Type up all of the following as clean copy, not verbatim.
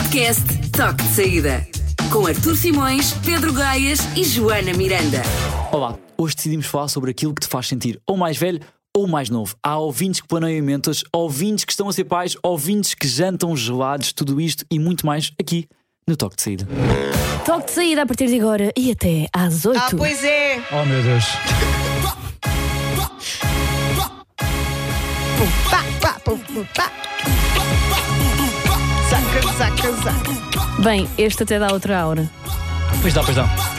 Podcast Toque de Saída. Com Artur Simões, Pedro Gaias e Joana Miranda. Olá, hoje decidimos falar sobre aquilo que te faz sentir ou mais velho ou mais novo. Há ouvintes que planeiam mentas, ouvintes que estão a ser pais, ouvintes que jantam gelados, tudo isto e muito mais aqui no Toque de Saída. Toque de Saída a partir de agora e até às 8. Ah, pois é! Oh meu Deus. Saca. Bem, este até dá outra aura. Pois dá.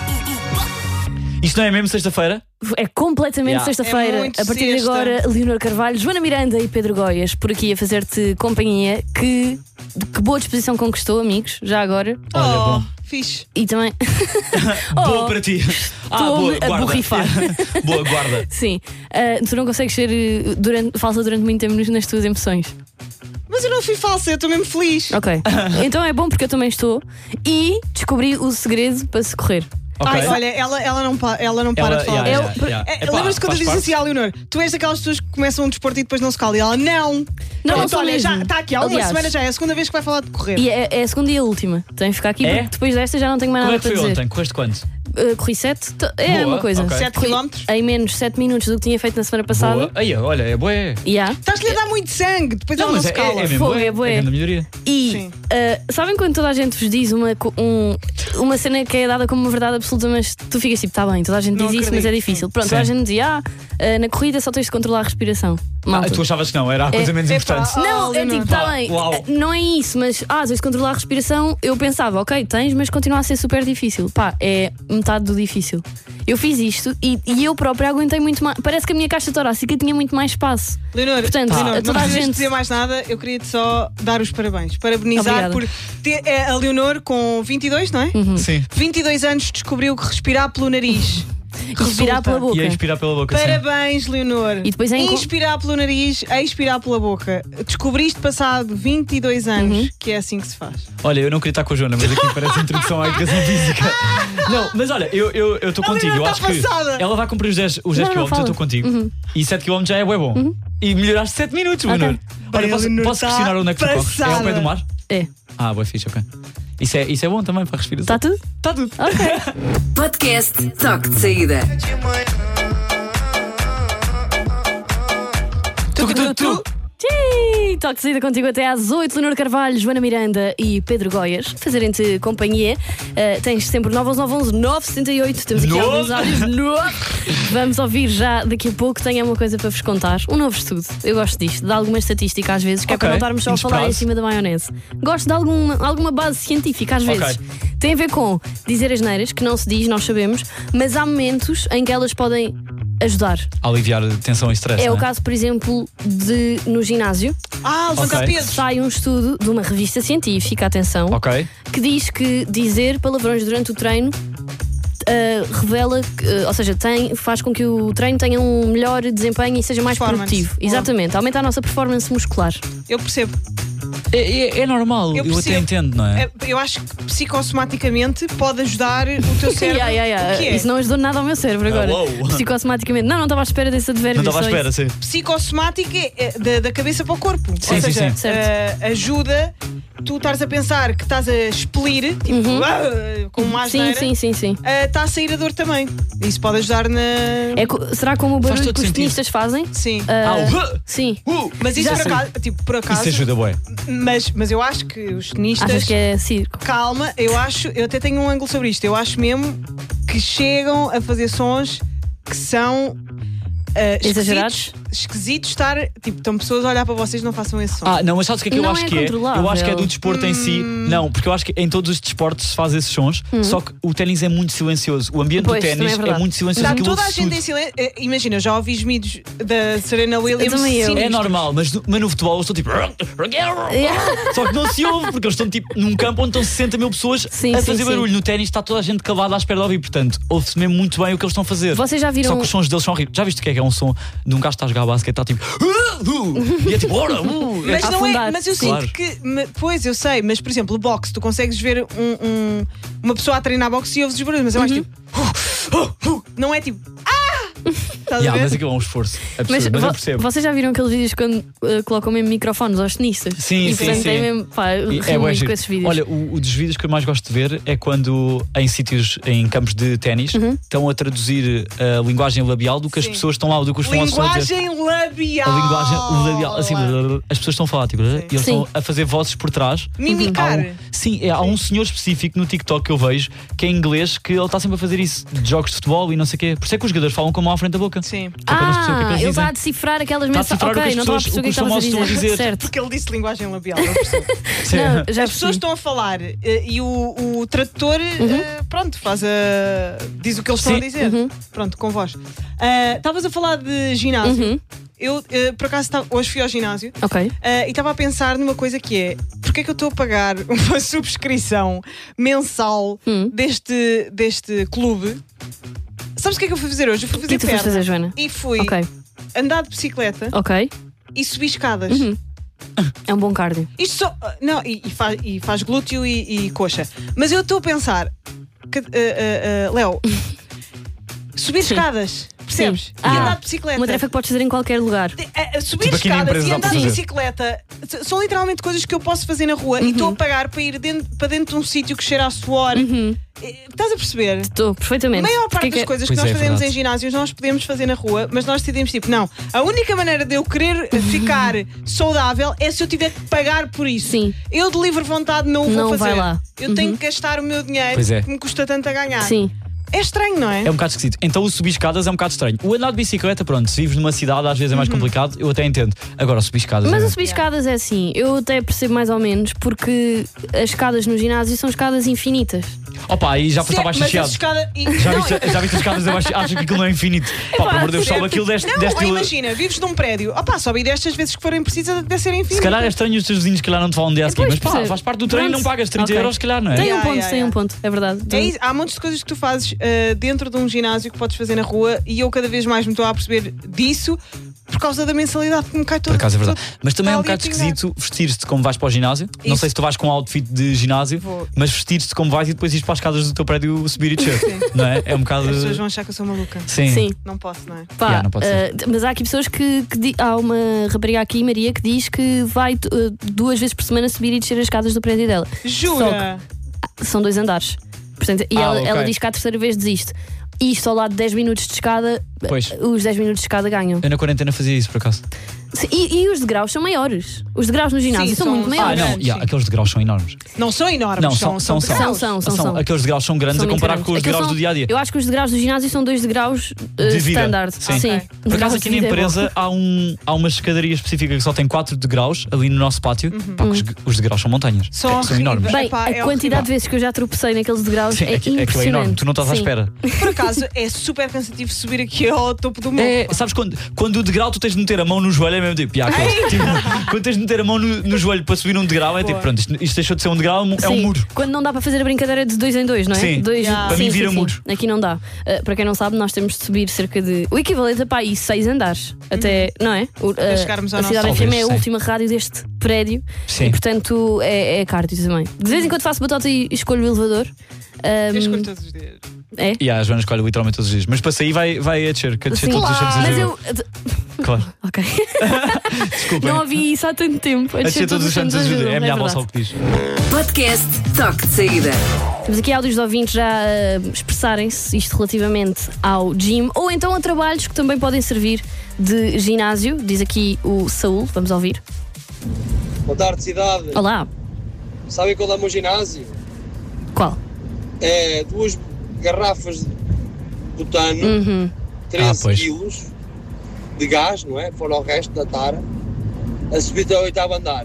Isto não é mesmo sexta-feira? É completamente Yeah. sexta-feira. É muito A partir de sexta. agora, Leonor Carvalho, Joana Miranda e Pedro Goias por aqui a fazer-te companhia. Que boa disposição conquistou, amigos, já agora. Olha, bom. Fixe. E também. Boa para ti. Estou-me a guarda. borrifar. Boa, guarda. Sim. Tu não consegues ser falsa durante muito tempo nas tuas emoções. Mas eu não fui falsa, eu estou mesmo feliz. Ok. Então é bom porque eu também estou. E descobri o segredo para se correr. Ok. Ai, olha, ela não para de falar. Lembras-te quando eu disse assim à Leonor: tu és daquelas pessoas que começam um desporto e depois não se cala? E ela, não. Não Então, sou olha, mesmo. já está aqui há uma Aliás, semana, já é a segunda vez que vai falar de correr. E é a segunda e a última. Tenho que ficar aqui É? porque depois desta já não tenho mais Como é nada que para foi dizer. ontem? Correste quanto? Corri 7, é Boa, uma coisa. ok. 7 Corri quilómetros? em menos 7 minutos do que tinha feito na semana passada. Boa. Aí, olha, é boa. Yeah. Estás-lhe a dar muito sangue, depois ela não mas se cala. é mesmo Fogo, bué. é bué. É grande melhoria. E Sim. sabem quando toda a gente vos diz uma cena que é dada como uma verdade absoluta, mas tu ficas tipo, está bem, toda a gente Não diz isso, mas é acredito. difícil. Pronto, Sim. toda a gente dizia, na corrida só tens de controlar a respiração. Malta. Tu achavas que não, era a coisa menos Epá, importante. Não, é Leonor. tipo, está bem, Uau. não é isso, mas tens de controlar a respiração. Eu pensava, ok, tens, mas continua a ser super difícil. Pá, é metade do difícil. Eu fiz isto e eu própria aguentei muito mais. Parece que a minha caixa torácica tinha muito mais espaço. Leonor, Portanto, Leonor, toda não a precisas gente. dizer mais nada, eu queria-te só dar os parabéns. Parabenizar Obrigada. por ter a Leonor com 22, não é? Sim. 22 anos descobriu que respirar pelo nariz. Respirar resulta. pela boca. E a inspirar pela boca, sim. Parabéns, Leonor. E depois inspirar pelo nariz, expirar pela boca. Descobriste passado 22 anos que é assim que se faz. Olha, eu não queria estar com a Joana, mas aqui parece introdução à educação física. Não, mas olha, eu estou contigo. Eu está acho que passada. ela vai cumprir os 10 Não, km, eu fala. estou contigo. E 7 km já é bué bom. E melhoraste 7 minutos, Leonor. Olha, Bem, a Leonor posso está questionar onde é que tu corres? É ao pé passada. do mar? É. Ah, boa fixe, ok. Isso é bom também para a respiração. Está tudo? Está tudo. Ok. Podcast Toque de Saída. Tu. Tchii! Toque de saída contigo até às 8. Leonor Carvalho, Joana Miranda e Pedro Goias fazerem-te companhia. Tens sempre 911 978. Temos aqui Novo. alguns áudios. Vamos ouvir já daqui a pouco. Tenho uma coisa para vos contar. Um novo estudo. Eu gosto disto, de alguma estatística às vezes, que é Ok, para não estarmos só a falar em inesperado. cima da maionese. Gosto de alguma base científica às vezes. Ok. Tem a ver com dizer asneiras, que não se diz, nós sabemos, mas há momentos em que elas podem ajudar. Aliviar a tensão e stress. É não o caso, por exemplo, de no ginásio Levantar Ok. pesos. sai um estudo de uma revista científica, atenção, Ok. que diz que dizer palavrões durante o treino revela, ou seja, faz com que o treino tenha um melhor desempenho e seja mais Performance. produtivo. Boa. Exatamente, aumenta a nossa performance muscular. Eu percebo. É normal, eu até percebo. entendo, não é? Eu acho que psicossomaticamente pode ajudar o teu cérebro. O que é? Isso não ajudou nada ao meu cérebro agora. uou. Psicosomaticamente. Não estava à espera desse advérbio. Não estava à só espera, isso. sim. Psicossomática é da cabeça para o corpo. Sim, Ou sim, seja, sim. Certo. ajuda tu estares a pensar que estás a expelir, tipo, com uma Sim, asneira, sim. está a sair a dor também. Isso pode ajudar na. Será como o Faz barulho todo que os sentido. tenistas fazem? Sim. Sim. Mas isso Já por sei. acaso, tipo, por acaso. Isso ajuda, bué. Mas eu acho que os tenistas. Achas que é circo? Calma, eu até tenho um ângulo sobre isto. Eu acho mesmo que chegam a fazer sons que são Exagerados? esquisitos estar. Tipo, estão pessoas a olhar para vocês, não façam esse som. Não, mas sabes o que é que eu Não acho é que é? controlável. Eu acho que é do desporto em si. Não, porque eu acho que em todos os desportos se faz esses sons, só que o ténis é muito silencioso. O ambiente Pois, do ténis também é verdade. muito silencioso. Está aquilo toda a ouve-se gente tudo. em silêncio. Imagina, eu já ouvi os miúdos da Serena Williams. também eu. sinistros. É normal, mas no futebol eles estão tipo. Só que não se ouve, porque eles estão tipo num campo onde estão 60 mil pessoas Sim, a sim, fazer sim. barulho. No ténis está toda a gente calada à espera de ouvir, portanto, ouve-se mesmo muito bem o que eles estão a fazer. Vocês já viram- Só que os sons deles são horríveis. Já viste o que é um som de um gajo que está a jogar basquete e está tipo. E é tipo, ora! Mas não é, afundar. mas eu Claro. sinto que. Pois, eu sei, mas por exemplo, o boxe, tu consegues ver uma pessoa a treinar boxe e ouves os barulhos, mas eu acho tipo. Não é tipo. Estás a ver? Mas aquilo é um esforço absurdo, mas eu percebo. Vocês já viram aqueles vídeos quando colocam mesmo microfones aos tenistas? Sim. É mesmo, pá, rio muito com esses vídeos. Olha, dos vídeos que eu mais gosto de ver é quando em sítios, em campos de ténis, estão a traduzir a linguagem labial do que as pessoas estão lá, do que os famosos estão a dizer. Linguagem labial. A linguagem labial, assim, as pessoas estão a falar, tipo, e eles estão a fazer vozes por trás. Mimicar. Há um senhor específico no TikTok que eu vejo que é inglês, que ele está sempre a fazer isso, de jogos de futebol e não sei o quê. Por isso é que os jogadores falam com a mão à frente da boca. Sim. Ele está a decifrar aquelas mensagens. Ok, não estou a perceber o que estavas a dizer. Certo. Porque ele disse linguagem labial, não percebo. As pessoas estão a falar e o tradutor pronto, diz o que eles estão a dizer. Pronto, com voz. Estavas a falar de ginásio. Eu, por acaso, hoje fui ao ginásio e estava a pensar numa coisa que é: porque é que eu estou a pagar uma subscrição mensal deste clube? Sabes o que é que eu fui fazer hoje? Eu fui fazer perna. O que fazer, Joana? E fui andar de bicicleta e subir escadas. É um bom cardio. Isto só. Não, e faz glúteo e coxa. Mas eu estou a pensar que, Léo, subir escadas. Percebes? E andar de bicicleta. Uma tarefa que podes fazer em qualquer lugar. Subir escadas e andar de bicicleta são literalmente coisas que eu posso fazer na rua e estou a pagar para ir para dentro de um sítio que cheira a suor. Estás a perceber? Estou, perfeitamente. A maior parte das coisas que nós fazemos em ginásios nós podemos fazer na rua, mas nós decidimos tipo, não, a única maneira de eu querer ficar saudável é se eu tiver que pagar por isso. Sim. Eu de livre vontade não o vou fazer. Vai lá. Eu tenho que gastar o meu dinheiro que me custa tanto a ganhar. Sim. É estranho, não é? É um bocado esquisito. Então o subir escadas é um bocado estranho. O andar de bicicleta, pronto, se vives numa cidade às vezes é mais complicado, eu até entendo. Agora o subir escadas Mas o subir escadas é assim, eu até percebo mais ou menos, porque as escadas no ginásio são escadas infinitas. Opa, aí já foste abaixo chiado. Já viste as escadas abaixo? Acho que aquilo não é infinito. Pá, pelo amor de Deus, sobe aquilo deste. Imagina, vives num prédio. Opá, sobe destas vezes que forem precisas até ser infinito. Se calhar é estranho os teus vizinhos que lá não te falam um dia a seguir, mas pá, faz parte do treino e não pagas 30 euros, se calhar, não é? Tem um ponto, é verdade. Há montes de coisas que tu fazes dentro de um ginásio que podes fazer na rua e eu cada vez mais me estou a perceber disso por causa da mensalidade que me cai toda. Por acaso é verdade. Mas também é um bocado esquisito vestir-te como vais para o ginásio. Isso. Não sei se tu vais com um outfit de ginásio, mas vestir-te como vais e depois ires para as escadas do teu prédio subir e descer. Não é? É um bocado. As pessoas vão achar que eu sou maluca. Sim. Não posso, não é? Pá, não pode ser. Mas há aqui pessoas que há uma rapariga aqui, Maria, que diz que vai 2 vezes por semana subir e descer as escadas do prédio dela. Jura? São 2 andares. Portanto, e ela diz que à terceira vez desiste. E isto ao lado de 10 minutos de escada, os 10 minutos de escada ganham. Eu na quarentena fazia isso, por acaso. E os degraus são maiores. Os degraus no ginásio são muito maiores. Aqueles degraus são enormes. Não são enormes, não, são. Aqueles degraus são grandes a comparar com os degraus do dia a dia. Eu acho que os degraus do ginásio são 2 degraus standard. Sim. Por acaso aqui na empresa há uma escadaria específica que só tem 4 degraus ali no nosso pátio. Pá, os degraus são montanhas. São enormes. Bem, a quantidade de vezes que eu já tropecei naqueles degraus é impressionante. É enorme, tu não estás à espera. Por acaso é super cansativo subir aqui ao topo do morro. Sabes quando o degrau tu tens de meter a mão no joelho, é mesmo tipo, quando tens de meter a mão no joelho para subir um degrau, é tipo, pronto, isto deixou de ser um degrau, é um muro. Quando não dá para fazer a brincadeira de 2 em 2, não é? Sim, para mim vira muro. Aqui não dá. Para quem não sabe, nós temos de subir cerca de o equivalente a 6 andares. Até, não é? A Cidade FM é a última rádio deste prédio. Sim. E portanto é cardio também. De vez em quando faço batota e escolho o elevador. Eu escolho todos os dias. É? E a Joana escolhe literalmente todos os dias. Mas para sair vai a descer, todos os centros mas eu. Claro. Ok. Desculpa. Não ouvi isso há tanto tempo. A descer todos os centros de ajuda. É a minha avó só o que diz. Podcast Toque de Saída. Temos aqui áudios de ouvintes já expressarem-se isto relativamente ao gym ou então a trabalhos que também podem servir de ginásio. Diz aqui o Saúl. Vamos ouvir. Boa tarde, cidade. Olá. Sabem qual é o meu ginásio? Qual? É 2 garrafas de butano, 13 quilos de gás, não é? Fora o resto da tara, a subir até ao 8º andar.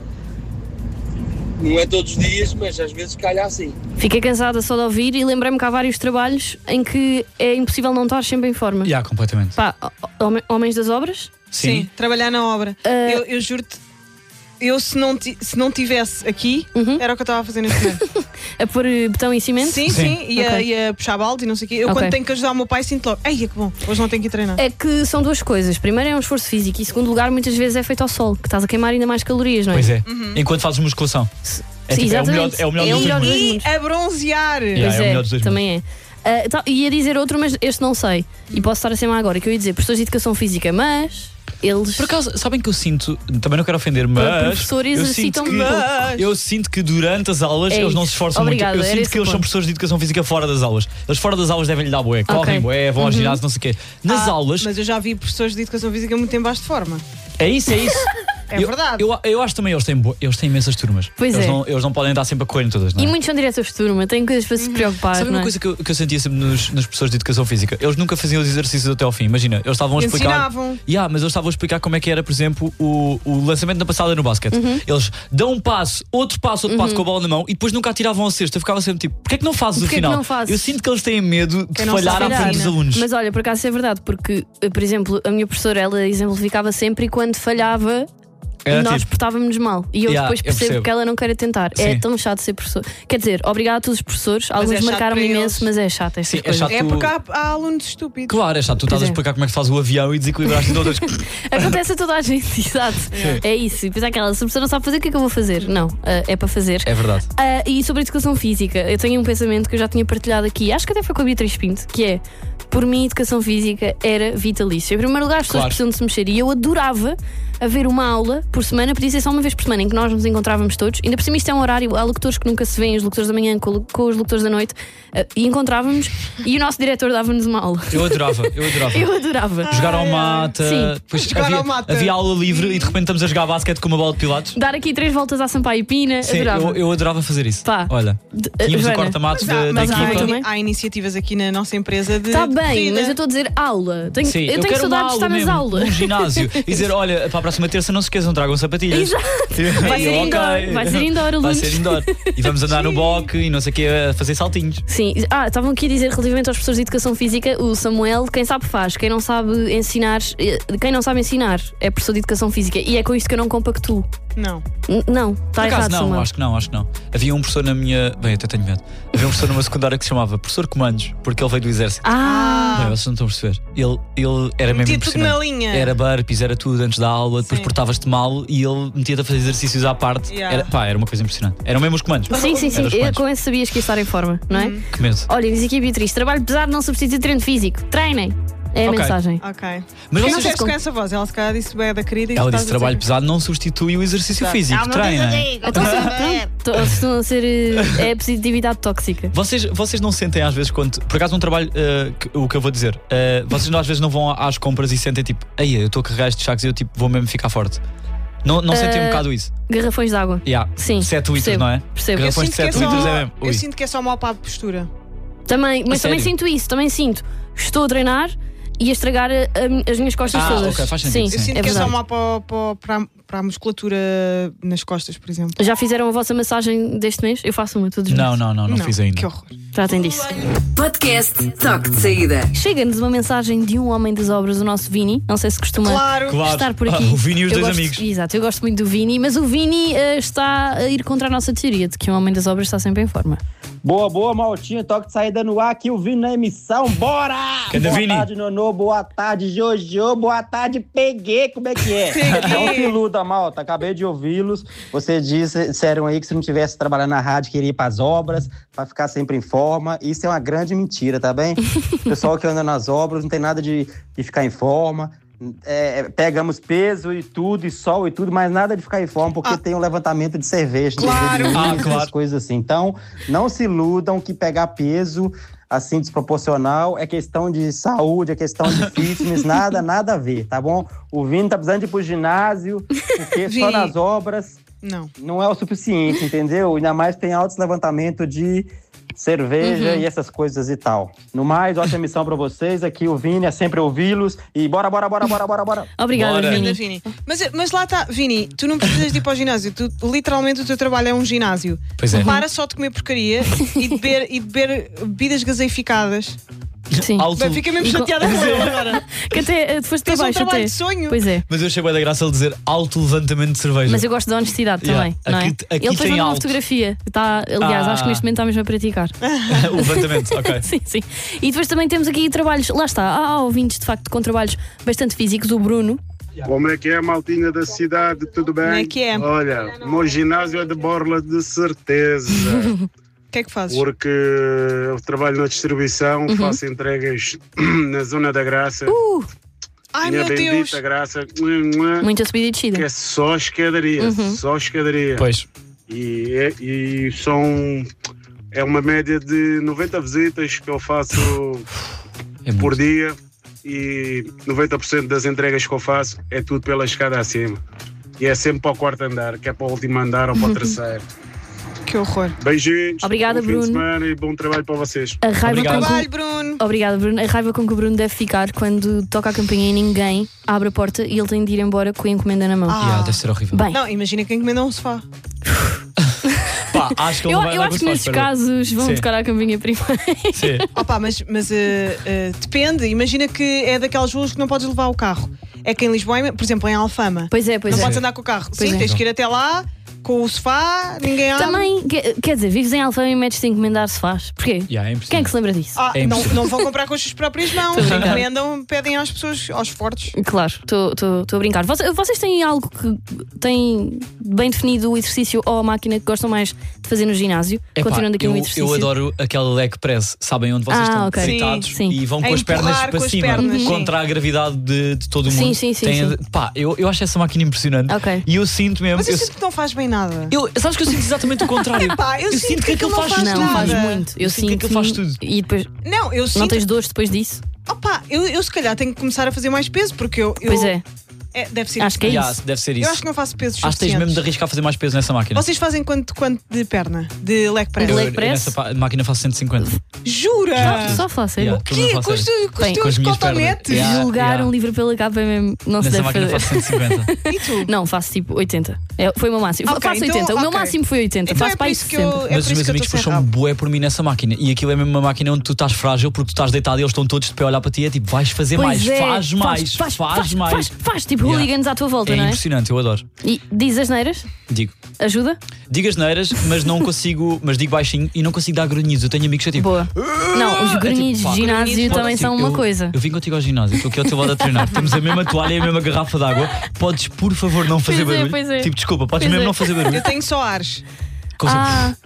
Não é todos os dias, mas às vezes calha assim. Fiquei cansada só de ouvir e lembrei-me que há vários trabalhos em que é impossível não estar sempre em forma. Completamente. Pá, homens das obras? Sim, trabalhar na obra. Eu juro-te, se não tivesse aqui, era o que eu estava a fazer neste momento. A pôr botão em cimento? Sim. E a puxar balde e não sei o quê. Eu quando tenho que ajudar o meu pai sinto logo, que bom, hoje não tenho que ir treinar. É que são 2 coisas. Primeiro é um esforço físico e segundo lugar muitas vezes é feito ao sol, que estás a queimar ainda mais calorias, não é? Pois é. Enquanto fazes musculação. Exatamente. É o melhor dos 2 mundos. E a bronzear. Pois é o melhor dos 2 também mundos. Ia dizer outro, mas este não sei. E posso estar a ser má agora, que eu ia dizer professores de educação física, mas eles. Por acaso, sabem que eu sinto, também não quero ofender, mas professores exercitam eu sinto que durante as aulas eles não se esforçam muito. Eu sinto que eles são professores de educação física fora das aulas. Eles fora das aulas devem lhe dar bué, correm bué, vão ao ginásio, não sei o quê. Nas aulas. Mas eu já vi professores de educação física muito em baixo de forma. É isso. É verdade. Eu acho também eles têm imensas turmas. Pois eles não podem estar sempre a correr em todas, não é? E muitos são diretores de turma, têm coisas para se preocupar. Sabe uma coisa que eu sentia sempre nos professores de educação física? Eles nunca faziam os exercícios até ao fim. Imagina, eles estavam a explicar. Ensinavam. Mas eles estavam a explicar como é que era, por exemplo, o lançamento da passada no basquete. Eles dão um passo, outro passo com a bola na mão e depois nunca atiravam a cesta. Eu ficava sempre tipo, porquê é que não fazes o final? Eu sinto que eles têm medo de falhar à frente dos alunos. Mas olha, por acaso isso é verdade, porque, por exemplo, a minha professora, ela exemplificava sempre e quando falhava. Nós portávamos mal. E eu depois percebo que ela não queira tentar. Sim. É tão chato ser professor. Quer dizer, obrigado a todos os professores. Alguns marcaram-me imenso, mas é chato. Sim, é chato. É porque há alunos estúpidos. Claro, é chato. Tu estás a explicar como é que faz o avião e desequilibraste todas. Acontece a toda a gente, exato. É isso. E depois aquela, se a pessoa não sabe fazer, o que é que eu vou fazer? Não, é para fazer. É verdade. E sobre a educação física, eu tenho um pensamento que eu já tinha partilhado aqui. Acho que até foi com a Beatriz Pinto, que é: por mim, educação física era vitalício. Em primeiro lugar, as pessoas precisam de se mexer. E eu adorava haver uma aula por semana, podia ser só uma vez por semana, em que nós nos encontrávamos todos. Ainda por cima, isto é um horário. Há locutores que nunca se veem, os locutores da manhã com os locutores da noite. E encontrávamos, e o nosso diretor dava-nos uma aula. Eu adorava. Jogar ao mata. Depois havia aula livre e de repente estamos a jogar basquete com uma bola de pilates. Dar aqui 3 voltas à Sampaio Pina. Sim, adorava. Eu adorava fazer isso. Olha, tínhamos o corta-matos da equipa. Há iniciativas aqui na nossa empresa de. Está bem, mas eu estou a dizer aula. Eu tenho saudades de estar nas aulas. Um ginásio e dizer: olha, para a próxima terça não se esqueçam, tragam sapatilhas. Exato. Vai ser indoor, alunos. Vai ser indoor. E vamos andar no boque e não sei o que, a fazer saltinhos. Sim. Estavam aqui a dizer relativamente aos professores de educação física, o Samuel, quem sabe faz, quem não sabe ensinar é professor de educação física. E é com isto que eu não compactuo. Não, está errado. Não, acho que não. Havia um professor na minha. Bem, até tenho medo. Havia um professor numa secundária que se chamava Professor Comandos, porque ele veio do exército. Bem, vocês não estão a perceber. Ele era mesmo impressionante. Tudo na linha. Era burpees, era tudo antes da aula, depois portavas-te mal e ele metia-te a fazer exercícios à parte. Era uma coisa impressionante. Eram mesmo os comandos. Sim. Com esse sabias que ia estar em forma, não é? Que medo. Olha, diz aqui a Beatriz: trabalho pesado não substitui treino físico. Treinem. É a mensagem. Ok. Mas não sei se com essa voz, ela se calhar disse bem da querida. Ela disse: trabalho pesado não substitui o exercício físico. Treinem. Estão a ser. É a positividade tóxica. Vocês não sentem às vezes quando. Por acaso, um trabalho. O que eu vou dizer. Vocês às vezes não vão às compras e sentem tipo: ei, eu estou a carregar estes sacos e eu tipo, vou mesmo ficar forte. Não sentem um bocado isso? Garrafões de água. Sim. 7 litros, não é? Percebo. Garrafões de 7 litros é mesmo. Eu sinto que é só mal para a postura. Mas também sinto isso. Também sinto. Estou a treinar e a estragar as minhas costas todas. Okay, faz sentido. Sim, eu sinto que verdade. é só mal para a musculatura nas costas, por exemplo. Já fizeram a vossa massagem deste mês? Eu faço uma todos os meses. Não fiz ainda. Que horror. Tratem disso. Podcast Toque de Saída. Chega-nos uma mensagem de um homem das obras, o nosso Vini. Não sei se costuma estar por aqui. O Vini e os dois amigos. Exato, eu gosto muito do Vini, mas o Vini está a ir contra a nossa teoria de que um homem das obras está sempre em forma. Boa, Maltinho. Toque de saída no ar, aqui o Vini na emissão. Bora! Cadê Boa Vini? tarde, Nonô. Boa tarde, Jojo. Boa tarde, Peguei. Como é que é? Não se iluda, malta. Acabei de ouvi-los. Vocês disseram aí que se não tivesse trabalhando na rádio, queria ir para as obras, para ficar sempre em forma. Isso é uma grande mentira, tá bem? O pessoal que anda nas obras não tem nada de ficar em forma. Pegamos peso e tudo, e sol e tudo, mas nada de ficar em forma, porque tem um levantamento de cerveja, essas coisas assim. Então, não se iludam que pegar peso assim desproporcional é questão de saúde, é questão de fitness, nada a ver, tá bom? O Vini tá precisando ir pro ginásio, porque só nas obras não é o suficiente, entendeu? Ainda mais tem altos levantamentos de cerveja e essas coisas e tal. No mais, ótima missão pra vocês. Aqui o Vini, é sempre ouvi-los. E bora. Obrigada, Vini. Mas lá está, Vini, tu não precisas de ir para o ginásio. Literalmente o teu trabalho é um ginásio. Pois é. Para só de comer porcaria e de beber bebidas gaseificadas. Sim. Fica mesmo chateada com ele agora. Que até foste para baixo. Um trabalho de sonho. Pois é. Mas eu achei bem da graça ele dizer alto levantamento de cerveja. Mas eu gosto da honestidade também, não é? Aqui ele fez uma alto. fotografia. Aliás, acho que neste momento está mesmo a praticar. O levantamento, ok. Sim. E depois também temos aqui trabalhos. Lá está, há ouvintes de facto com trabalhos bastante físicos. O Bruno. Como é que é, maltinha da cidade? Tudo bem? Como é que é? Olha, o meu ginásio é de borla de certeza. O que é que fazes? Porque eu trabalho na distribuição, faço entregas na Zona da Graça. Ai, Minha meu bendita Deus! Graça. Muita subida e descida. Que é só escadaria, só escadaria. Pois. E é uma média de 90 visitas que eu faço por dia e 90% das entregas que eu faço é tudo pela escada acima. E é sempre para o quarto andar, que é para o último andar ou para o terceiro. Que horror. Beijinhos. Obrigada, bom fim de Bruno. semana e bom trabalho para vocês. A raiva Obrigado. Trabalho, Bruno. Obrigada, Bruno. A raiva com que o Bruno deve ficar quando toca a campainha e ninguém abre a porta e ele tem de ir embora com a encomenda na mão. Deve ser horrível. Bem, Não, imagina quem encomenda um sofá. Pá, acho que ele eu, não vai eu dar acho que gosto nesses para casos vão Sim. tocar a campainha primeiro. Sim. Opa, mas depende. Imagina que é daquelas ruas que não podes levar o carro. É que em Lisboa, por exemplo, em Alfama, Pois é. não podes andar com o carro. Pois Sim, é. tens que ir até lá com o sofá, ninguém abre. Também, quer dizer, vives em Alfama e metes-te a encomendar sofás. Porquê? Yeah, é impressionante. Quem é que se lembra disso? É não, impossível. não vão comprar com as suas próprias mãos. Estou a brincar. Encomendam, pedem às pessoas, aos fortes. Claro, estou a brincar. Vocês têm algo que têm bem definido o exercício ou a máquina que gostam mais de fazer no ginásio? Epá, Continuando aqui no exercício. eu adoro aquele leg press, sabem onde vocês estão ok. deitados Sim. e vão A com as pernas empurrar para com as cima pernas, sim. contra a gravidade de todo o Sim, mundo. sim, sim, Tem- sim. Pá, eu acho essa máquina impressionante. Ok. E eu sinto mesmo. Mas eu sinto que não faz bem nada. Sabes que eu sinto exatamente o contrário. Epá, eu sinto que aquilo aquilo não faz Não, nada. faz muito. Eu sinto que sinto aquilo faz tudo. E depois Não, eu sinto. não tens dores depois disso? Opa, eu se calhar tenho que começar a fazer mais peso, porque eu. Pois é. Deve ser Acho que é Yeah, isso. deve ser Eu isso. acho que não faço pesos Acho que tens mesmo de suficientes. arriscar a fazer mais peso nessa máquina. Vocês fazem quanto de perna? De leg press? Eu- Eu leg press? nessa máquina faço 150. Jura? Só faço. Yeah, estou Que? mesmo a Com os fazer. teus- com os Bem, com teus as minhas pernas. cotonetes? Yeah. Julgar um livro pela capa é mesmo. Não se Nessa deve máquina fazer. faço 150. E tu? Não, faço tipo 80. Foi o meu máximo. Ok, Faço então, 80. O meu ok. máximo foi 80. Então Faço é para por aí isso que 60. eu. É Mas por os isso meus que eu amigos estou sem puxam rabo. bué por mim nessa máquina. E aquilo é mesmo uma máquina onde tu estás frágil porque tu estás deitado e eles estão todos de pé a olhar para ti. É tipo, vais fazer Pois mais, é. faz mais, faz mais. Faz tipo Yeah. hooligans à tua volta, É não é? impressionante, eu adoro. E diz as neiras? Digo. Ajuda? Digo as neiras, mas não consigo, mas digo baixinho e não consigo dar grunhidos. Eu tenho amigos que é tipo. Boa. Não, os grunhidos pá, de ginásio grunhidos não também são consigo. uma coisa. Eu vim contigo ao ginásio, estou aqui ao teu lado a treinar. Temos a mesma toalha e a mesma garrafa de água. Podes, por favor, não fazer Pois é, barulho. pois é. Tipo, desculpa, podes Pois mesmo é. não fazer barulho. Eu tenho só ares. Consigo- Ah,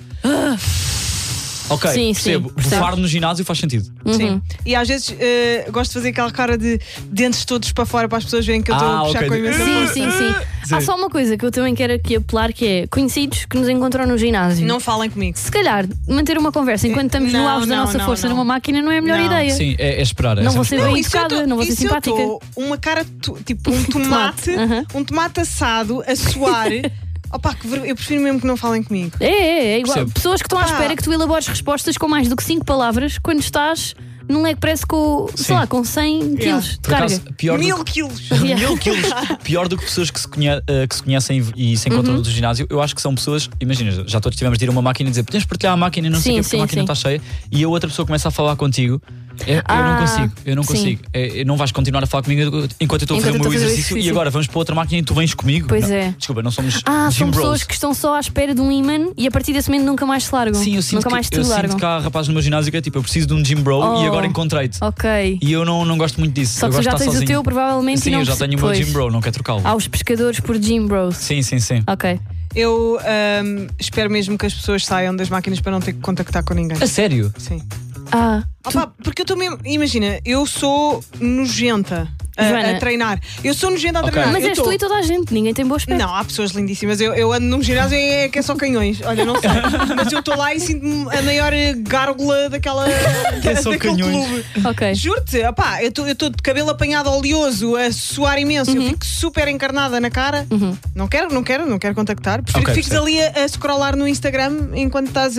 Ok, Sim, sim, percebo. percebo. Bufar no ginásio faz sentido. Sim. E às vezes gosto de fazer aquela cara de dentes todos para fora para as pessoas verem que eu estou a puxar ok. com imensa sim, força. sim, sim. Há só uma coisa que eu também quero aqui apelar, que é conhecidos que nos encontram no ginásio. Não falem comigo. Se calhar manter uma conversa enquanto estamos no Não, auge da não, nossa não, força não. numa máquina não é a melhor Não. ideia. Sim, é esperar. É Não vou sempre ser esperar. bem isso eu educada, tô- não vou ser isso eu simpática. tô uma cara tipo um tomate, Aham. um tomate assado a suar. Opa, eu prefiro mesmo que não falem comigo. É igual. Percebo. Pessoas que estão à Pá. espera que tu elabores respostas com mais do que 5 palavras quando estás num leg press com, sei Sim. lá, com 100 quilos de Por carga. acaso, pior do 1000 quilos. 1000 quilos. Pior do que pessoas que se conhecem e se encontram no ginásio, eu acho que são pessoas. Imagina, já todos tivemos de ir a uma máquina e dizer podemos partilhar a máquina e não sei o Sim, quê, porque a sim, máquina sim. está cheia e a outra pessoa começa a falar contigo. Eu não sim. consigo. Não vais continuar a falar comigo enquanto eu estou a fazer o Enquanto meu eu estou a fazer o exercício e exercício. agora vamos para outra máquina e tu vens comigo. Pois Não, é. Desculpa, não somos São gym pessoas bros. que estão só à espera de um imã e a partir desse momento nunca mais se largam. Sim, eu sinto nunca mais que, te eu largam. sinto que há rapazes no meu ginásio que é tipo, eu preciso de um gym bro Oh. e agora encontrei-te. Ok. E eu não gosto muito disso. Só eu que tu gosto já de tens estar o sozinho. teu, provavelmente. Sim, e não eu já tenho o meu pois. gym bro, não quero trocá-lo. Há os pescadores por gym bros. Sim. Ok. Eu espero mesmo que as pessoas saiam das máquinas para não ter que contactar com ninguém. A sério? Sim. Tu- Porque eu estou mesmo. Imagina, eu sou nojenta Joana. a treinar. Eu sou nojenta a Ok. treinar. Mas Eu és tô- tu e toda a gente, ninguém tem boa aspecto. Não, há pessoas lindíssimas. Eu ando num ginásio e é que é só canhões. Olha, não sei. Mas eu estou lá e sinto-me a maior gárgula daquela, é só daquele canhões. clube. Ok. Juro-te, opá, eu estou de cabelo apanhado oleoso, a suar imenso, Uhum. eu fico super encarnada na cara. Não quero contactar. Prefiro Ok, que fiques ali a scrollar no Instagram enquanto estás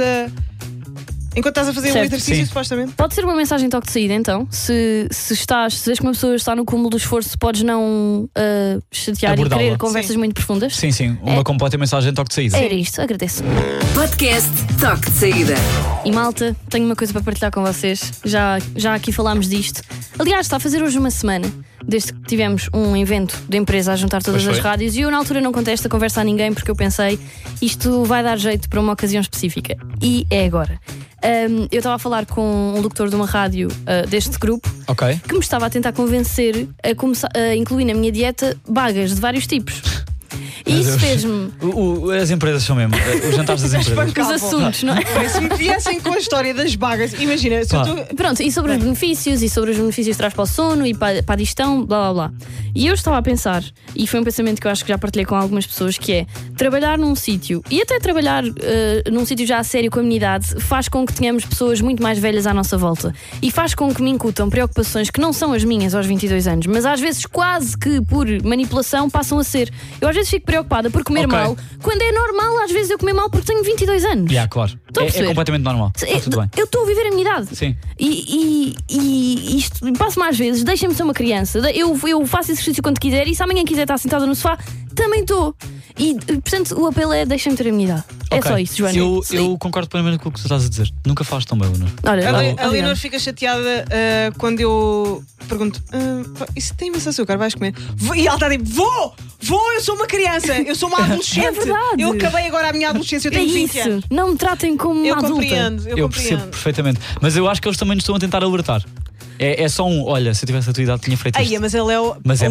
a fazer um Certo. exercício, Sim. supostamente. Pode ser uma mensagem de toque de saída, então. Se vês que uma pessoa está no cúmulo do esforço, podes não chatear Abordá-la. e querer conversas Sim. muito profundas. Sim, uma completa mensagem de toque de saída. Era isto, agradeço. Podcast Toque de Saída. E malta, tenho uma coisa para partilhar com vocês. Já aqui falámos disto. Aliás, está a fazer hoje uma semana desde que tivemos um evento da empresa a juntar todas Pois as foi. rádios e eu na altura não contei esta conversa a ninguém porque eu pensei isto vai dar jeito para uma ocasião específica. E é agora. Eu estava a falar com um locutor de uma rádio deste grupo Ok. que me estava a tentar convencer a incluir na minha dieta bagas de vários tipos. Isso fez-me. As empresas são mesmo. Os jantares das empresas. Os assuntos, não é? Se me viessem com a história das bagas, imagina, se eu tô... Pronto, e sobre os benefícios, que traz para o sono e para a digestão, blá blá blá. E eu estava a pensar, e foi um pensamento que eu acho que já partilhei com algumas pessoas, que é trabalhar num sítio, e até trabalhar num sítio já a sério com a minha idade, faz com que tenhamos pessoas muito mais velhas à nossa volta. E faz com que me incutam preocupações que não são as minhas aos 22 anos, mas às vezes quase que por manipulação passam a ser. Eu às vezes fico preocupada por comer mal, quando é normal às vezes eu comer mal porque tenho 22 anos. Claro. É completamente normal. Está tudo bem. Eu estou a viver a minha idade. Sim. E isto passo-me às vezes, deixem-me ser uma criança. Eu faço exercício quando quiser e se amanhã quiser estar sentada no sofá, também estou. E portanto o apelo é deixem-me ter a minha idade. É só isso, Joana. Eu concordo plenamente com o que tu estás a dizer. Nunca falaste tão bem, Leonor. A Leonor fica chateada quando eu pergunto: isso tem imenso açúcar, vais comer? E ela está tipo: vou, eu sou uma criança, eu sou uma adolescente. É verdade. Eu acabei agora a minha adolescência, eu tenho 20 anos. Não me tratem como uma adulta. Eu percebo perfeitamente. Mas eu acho que eles também nos estão a tentar alertar. É só olha, se eu tivesse a tua idade tinha feito isto. Mas ele é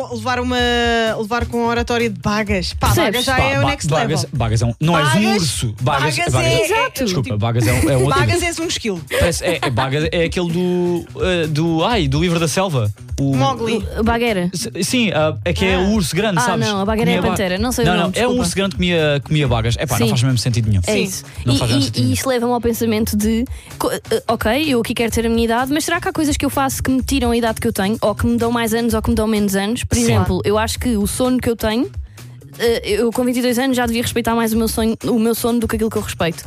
levar com a oratória de bagas. Bagas já é o next level. Bagas não és um urso. Bagas é exato. Desculpa, Bagas é outro. Bagas és um esquilo. Bagas é aquele do livro da selva. Mowgli. Bagueira. Sim, é que é o urso grande, sabes? Não, a bagueira é a pantera. Não sei o nome, é um urso grande que comia bagas. Não faz mesmo sentido nenhum. É isso. E isto leva-me ao pensamento de ok, eu aqui quero ter a minha idade, mas será que há coisas que eu faço que me tiram a idade que eu tenho, ou que me dão mais anos ou que me dão menos anos? Por exemplo, eu acho que o sono que eu tenho, eu com 22 anos já devia respeitar mais o meu sono do que aquilo que eu respeito.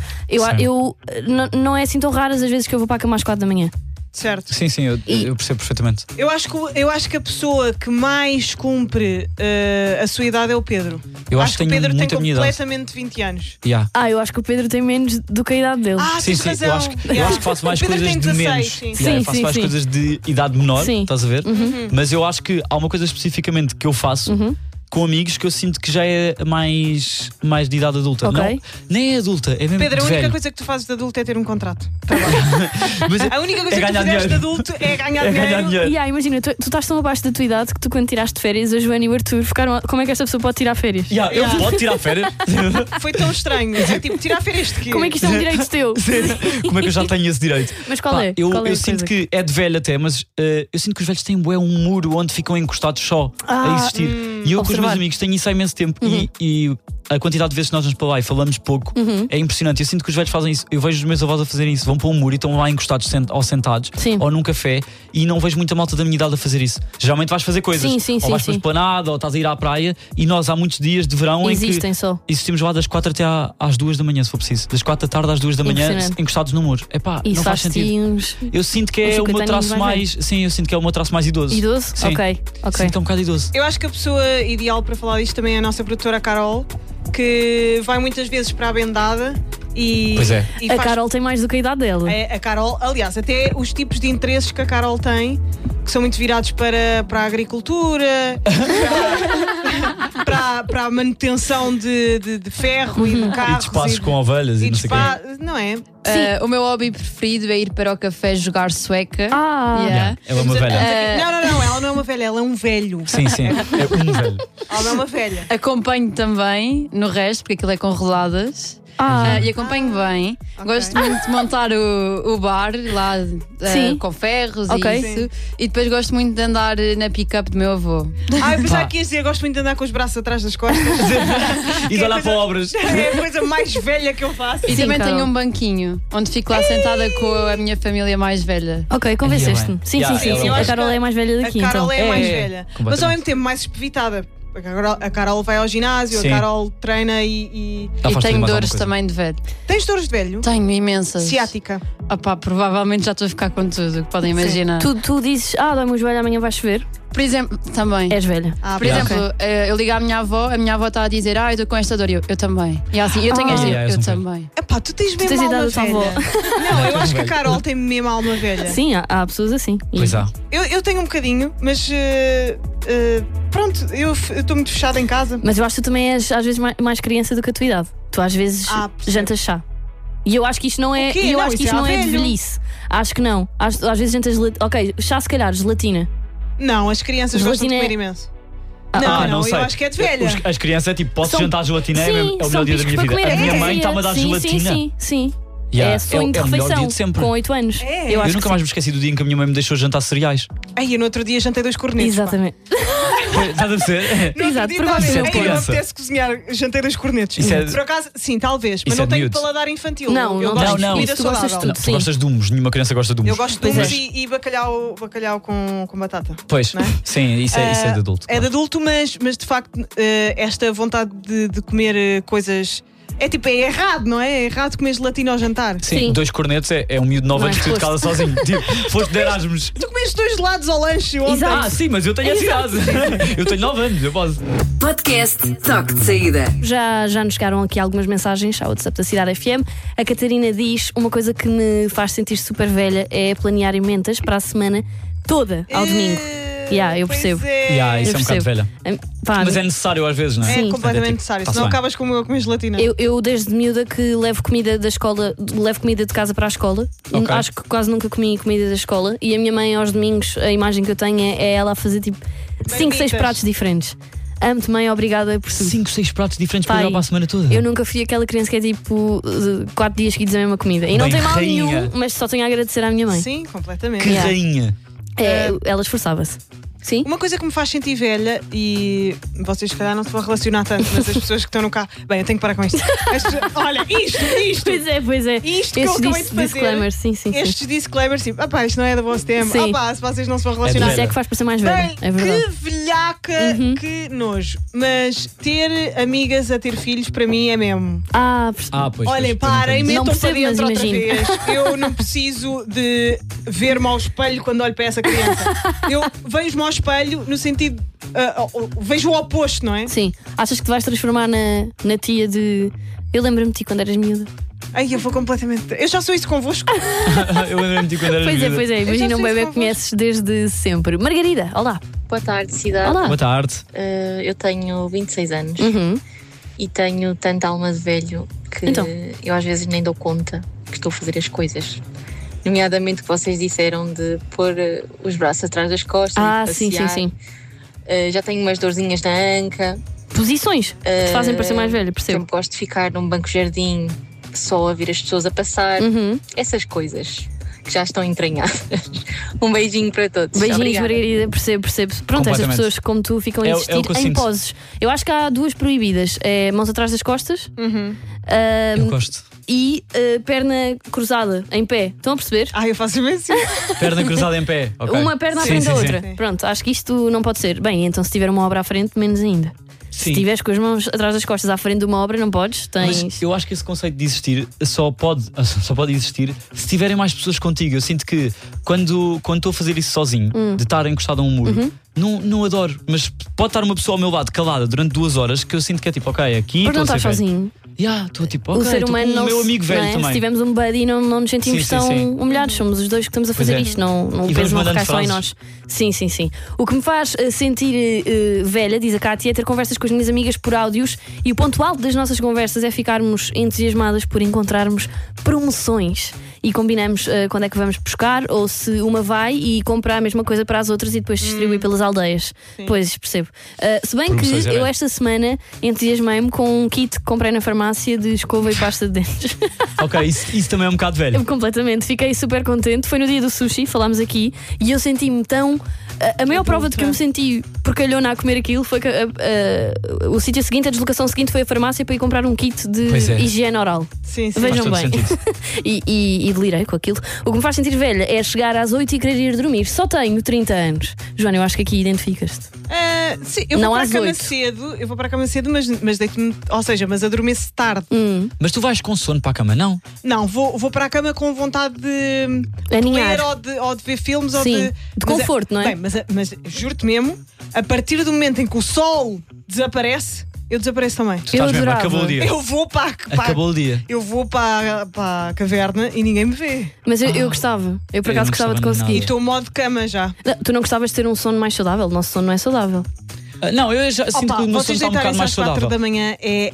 Não é assim tão raras as vezes que eu vou para a cama às 4 da manhã. Certo. Sim, eu percebo perfeitamente. Eu acho que a pessoa que mais cumpre a sua idade é o Pedro. Eu acho que o Pedro tem completamente 20 anos. Eu acho que o Pedro tem menos do que a idade dele. Sim, eu acho que faço mais coisas de menos. Faço mais coisas de idade menor, estás a ver? Mas eu acho que há uma coisa especificamente que eu faço com amigos que eu sinto que já é mais de idade adulta. Não, nem é adulta, é mesmo Pedro, de a única velho. coisa que tu fazes de adulto é ter um contrato. Mas a única coisa que tu fizeste de adulto é ganhar dinheiro. Imagina, tu estás tão abaixo da tua idade que tu, quando tiraste férias, a Joana e o Arthur ficaram. Como é que esta pessoa pode tirar férias? Eu posso tirar férias? Foi tão estranho. É tipo, tirar férias de quê? Como é que isto é um direito teu? Como é que eu já tenho esse direito? Mas qual é? Eu sinto que é de velho até, mas eu sinto que os velhos têm um muro onde ficam encostados só a existir. E eu com os meus amigos tenho isso há imenso tempo e a quantidade de vezes que nós vamos para lá e falamos pouco é impressionante. Eu sinto que os velhos fazem isso. Eu vejo os meus avós a fazerem isso. Vão para um muro e estão lá encostados ou sentados ou num café, e não vejo muita malta da minha idade a fazer isso. Geralmente vais fazer coisas. Ou vais para a esplanada ou estás a ir à praia, e nós há muitos dias de verão em que existimos lá das 4 até às 2 da manhã, se for preciso. Das 4 da tarde às 2 da manhã, encostados no muro. Não faz sentido. Eu sinto que é o meu traço mais. Sim, eu sinto que é o meu traço mais idoso. Idoso? Sim. Ok. Sinto que é um bocado idoso. Eu acho que a pessoa ideal para falar disto também é a nossa produtora Carol, que vai muitas vezes para a bendada e. Pois é. A Carol tem mais do que a idade dela. A Carol, aliás, até os tipos de interesses que a Carol tem, que são muito virados para a agricultura, para a manutenção de ferro e de carros. E de espaços com ovelhas e não sei o quê. Não é? O meu hobby preferido é ir para o café jogar sueca. Ela é uma velha. Não, ela não é uma velha, ela é um velho. Sim, é um velho. Ela não é uma velha. Acompanho também no resto, porque aquilo é com rodadas. E acompanho bem. Gosto muito de montar o bar lá com ferros e isso. E depois gosto muito de andar na pick-up do meu avô. Eu pensava que ia dizer, gosto muito de andar com os braços atrás das costas. E de olhar para obras. É a coisa mais velha que eu faço. E também tenho um banquinho onde fico lá sentada com a minha família mais velha. Ok, convenceste-me. Sim. A Carol é mais velha daqui. A Carol é mais velha, mas ao mesmo tempo mais espevitada. A Carol vai ao ginásio, a Carol treina e tenho dores também de velho. Tens dores de velho? Tenho imensas. Ciática. Provavelmente já estou a ficar com tudo, que podem imaginar. Tu dizes, dá-me o joelho, amanhã vai chover. Por exemplo, também. És velha. Por exemplo, eu ligo à minha avó, a minha avó está a dizer, eu estou com esta dor, eu também. E assim, eu tenho esta dor, eu também. Tu tens mesmo alma velha. Não, eu acho que a Carol tem mesmo alma velha. Sim, há pessoas assim. Pois há. Eu tenho um bocadinho, mas pronto, eu estou muito fechada em casa. Mas eu acho que tu também és às vezes mais criança do que a tua idade. Tu às vezes jantas chá. E eu acho que isto não é, de velhice. Acho que não. Às vezes jantas gelatina. Ok, chá se calhar, gelatina. Não, as crianças gostam de comer imenso. Não, sei. Eu acho que é de velha. As crianças é tipo, posso jantar gelatina? É o melhor dia da minha vida. Comer. A minha mãe está-me a dar gelatina. Sim. É sonho de refeição com 8 anos. Eu nunca mais me esqueci do dia em que a minha mãe me deixou jantar cereais. Eu no outro dia jantei 2 cornetos. Exatamente. Estás a ser? Exato, provavelmente. Eu apetece cozinhar, jantei 2 cornetos. Por acaso, sim, talvez, mas não tenho paladar infantil. Não, eu gosto de comida tu gostas saudável. de tudo. Tu gostas de hummus, nenhuma criança gosta de hummus. Eu gosto de hummus e bacalhau com batata. Pois, sim, isso é de adulto. É de adulto, mas de facto esta vontade de comer coisas. É tipo, é errado, não é? É errado comer gelatina ao jantar. Sim, 2 cornetos é um miúdo de 9 anos que saiu de casa sozinho. Tipo, foste de Erasmus. Tu comeste 2 gelados ao lanche ontem. Sim, mas eu tenho essa idade. Eu tenho 9 anos, eu posso. Podcast Toque de Saída. Já nos chegaram aqui algumas mensagens ao WhatsApp da Cidade FM. A Catarina diz: uma coisa que me faz sentir super velha é planear emendas para a semana toda ao domingo. Eu percebo. Isso é um bocado velha. Mas é necessário às vezes, não é? É completamente necessário, senão acabas como eu a comer gelatina. Eu desde miúda que levo comida da escola, levo comida de casa para a escola. Acho que quase nunca comi comida da escola. E a minha mãe aos domingos, a imagem que eu tenho é ela a fazer tipo 5, 6 pratos diferentes. Amo-te, mãe, obrigada por tudo. 5, 6 pratos diferentes para a semana toda. Eu nunca fui aquela criança que é tipo 4 dias seguidos a mesma comida. E não tem mal nenhum, mas só tenho a agradecer à minha mãe. Sim, completamente. Que rainha. Ela esforçava-se. Sim? Uma coisa que me faz sentir velha, e vocês se calhar não se vão relacionar tanto, mas as pessoas que estão no carro. Bem, eu tenho que parar com isto. Olha, isto. Pois é. Isto que eu acabei de fazer. Disclaimers, sim. Estes disclaimers, tipo, isto não é da vosso tempo. Se vocês não se vão relacionar. Isso é que faz para ser mais velha. É verdade. Que velhaca, que nojo. Mas ter amigas a ter filhos, para mim, é mesmo. Pois. Olhem, parem, metam para dentro outra vez. Eu não preciso de ver-me ao espelho quando olho para essa criança. Eu vejo-me ao espelho no sentido. Vejo o oposto, não é? Sim. Achas que te vais transformar na tia de. Eu lembro-me de ti quando eras miúda. Eu vou completamente. Eu já sou isso convosco. Eu lembro-me de ti quando eras miúda. Pois é. Imagina um bebê que conheces desde sempre. Margarida, olá. Boa tarde, Cidade. Olá. Boa tarde. Eu tenho 26 anos e tenho tanta alma de velho que eu às vezes nem dou conta que estou a fazer as coisas. Nomeadamente o que vocês disseram de pôr os braços atrás das costas e passear. Sim. Já tenho umas dorzinhas na anca. Posições que te fazem parecer mais velha, percebo. Sempre gosto de ficar num banco-jardim só a ver as pessoas a passar. Essas coisas que já estão entranhadas. Um beijinho para todos. Beijinhos, obrigada. Margarida, percebo. Pronto, estas pessoas como tu ficam a insistir em poses. Eu acho que há 2 proibidas: mãos atrás das costas. Eu gosto. E perna cruzada em pé. Estão a perceber? Eu faço imenso. Perna cruzada em pé. Okay. Uma perna à frente da outra. Pronto, acho que isto não pode ser. Bem, então se tiver uma obra à frente, menos ainda. Se tiveres com as mãos atrás das costas à frente de uma obra, não podes. Mas eu acho que esse conceito de existir só pode existir se tiverem mais pessoas contigo. Eu sinto que quando estou a fazer isso sozinho, de estar encostado a um muro, não adoro. Mas pode estar uma pessoa ao meu lado calada durante 2 horas que eu sinto que é tipo, aqui. Porque não estás sozinho. Estou tipo, o ser humano com o meu amigo velho também. Se tivermos um buddy, não nos sentimos tão humilhados. Somos os 2 que estamos a fazer isto. Não o peso não recai só em nós. Sim. O que me faz sentir velha, diz a Cátia, é ter conversas com as minhas amigas por áudios. E o ponto alto das nossas conversas é ficarmos entusiasmadas por encontrarmos promoções. E combinamos quando é que vamos buscar, ou se uma vai e compra a mesma coisa para as outras e depois distribui pelas aldeias. Pois, percebo. Se bem que eu esta semana entusiasmei-me com um kit que comprei na farmácia de escova e pasta de dentes. Isso também é um bocado velho. Completamente, fiquei super contente. Foi no dia do sushi, falámos aqui, e eu senti-me tão. A maior prova de que eu me senti porcalhona a comer aquilo foi que o sítio seguinte, a deslocação seguinte, foi a farmácia para ir comprar um kit de higiene oral. Sim. Vejam bem. E delirei com aquilo. O que me faz sentir velha é chegar às 8 e querer ir dormir. Só tenho 30 anos. Joana, eu acho que aqui identificas-te. Sim, eu vou para a cama cedo. Eu vou para a cama cedo, mas deito-me. Ou seja, mas adormeço tarde. Mas tu vais com sono para a cama, não? Não, vou para a cama com vontade de ler ou de ver filmes. Sim, de conforto, não é? Bem, mas juro-te mesmo, a partir do momento em que o sol desaparece, eu desapareço também. Tu estás mesmo, acabou o dia. Eu vou para acabou o dia. Eu vou para a caverna e ninguém me vê. Mas eu gostava. Eu por acaso gostava de conseguir. E estou modo cama já. Não, tu não gostavas de ter um sono mais saudável? O nosso sono não é saudável. Não, eu já sinto que o meu sono está um bocado mais saudável. 4 da manhã é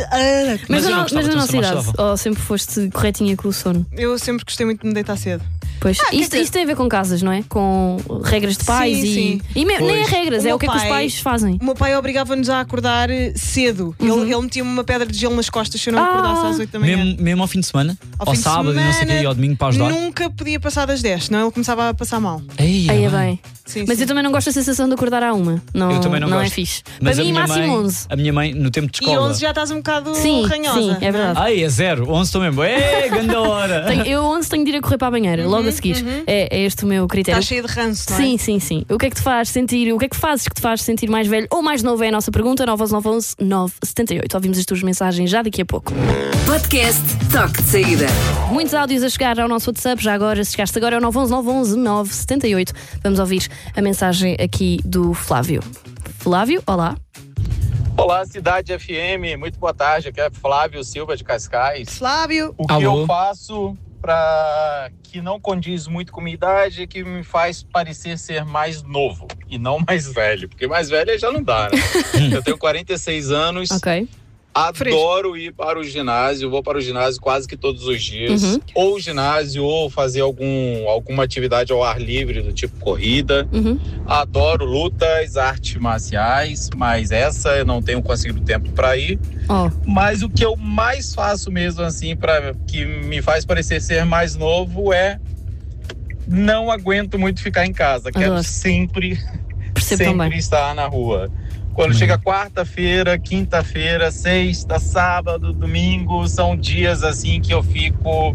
Mas na nossa idade, sempre foste corretinha com o sono? Eu sempre gostei muito de me deitar cedo. Pois, isto tem a ver com casas, não é? Com regras de pais sim. E nem é regras, é o que é que os pais fazem. O meu pai obrigava-nos a acordar cedo. Ele metia-me uma pedra de gelo nas costas se eu não acordasse às 8 da manhã. Mesmo ao fim de semana? Ao sábado e não sei o quê, e ao domingo para ajudar? Nunca podia passar das 10, senão ele começava a passar mal. Aí é bem. Sim, mas eu também não gosto da sensação de acordar à 1. Eu também não gosto. É fixe. Mas para mim, máximo 11. A minha mãe, no tempo de escola. E 11 já estás um bocado ranhosa. Sim, é verdade. Ai, é 0. 11 também. Grande hora. Eu 11 tenho de ir a correr para a banheira, logo a seguir. É este o meu critério. Está cheio de ranço, não é? Sim. O que é que te faz sentir? O que é que fazes que te faz sentir mais velho ou mais novo? É a nossa pergunta. 911 978. Ouvimos as tuas mensagens já daqui a pouco. Podcast Toque de Saída. Muitos áudios a chegar ao nosso WhatsApp. Já agora, se chegaste agora, é o 911 911 978. Vamos ouvir a mensagem aqui do Flávio. Flávio, olá. Olá, Cidade FM, muito boa tarde. Aqui é Flávio Silva de Cascais. Flávio. O que eu faço para que não condiz muito com minha idade, que me faz parecer ser mais novo e não mais velho, porque mais velho já não dá, né? Eu tenho 46 anos. Ok. Adoro ir para o ginásio, vou para o ginásio quase que todos os dias. Ou ginásio, ou fazer alguma atividade ao ar livre, do tipo corrida. Adoro lutas, artes marciais, mas essa eu não tenho conseguido tempo para ir. Mas o que eu mais faço mesmo, assim, que me faz parecer ser mais novo é não aguento muito ficar em casa. Quero sempre estar na rua. Quando chega quarta-feira, quinta-feira, sexta, sábado, domingo, são dias assim que eu fico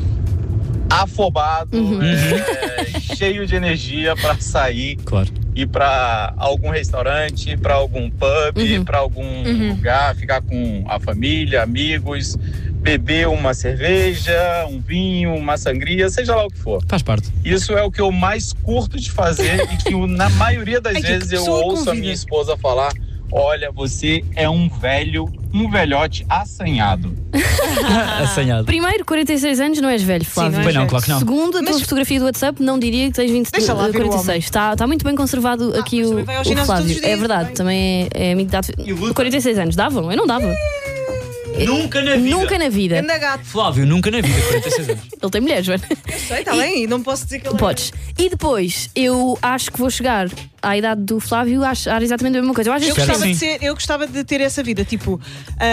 afobado, cheio de energia para sair, ir para algum restaurante, para algum pub, para algum lugar, ficar com a família, amigos, beber uma cerveja, um vinho, uma sangria, seja lá o que for. Faz parte. Isso é o que eu mais curto de fazer e que na maioria das vezes eu ouço a minha esposa falar: olha, você é um velhote assanhado. Assanhado. Primeiro, 46 anos não és velho, Flávio. Sim, não, claro que não. Segundo, a tua fotografia do WhatsApp não diria que tens 46. Está muito bem conservado aqui o Flávio. É verdade, também é amigo de 46 anos. Davam? Eu não dava. Nunca na vida. Flávio, nunca na vida, 46 anos. Ele tem mulher, Joana. Eu sei, está bem, não posso dizer que ele Podes. E depois, eu acho que vou chegar à idade do Flávio a achar exatamente a mesma coisa. Eu gostava de ter essa vida, tipo,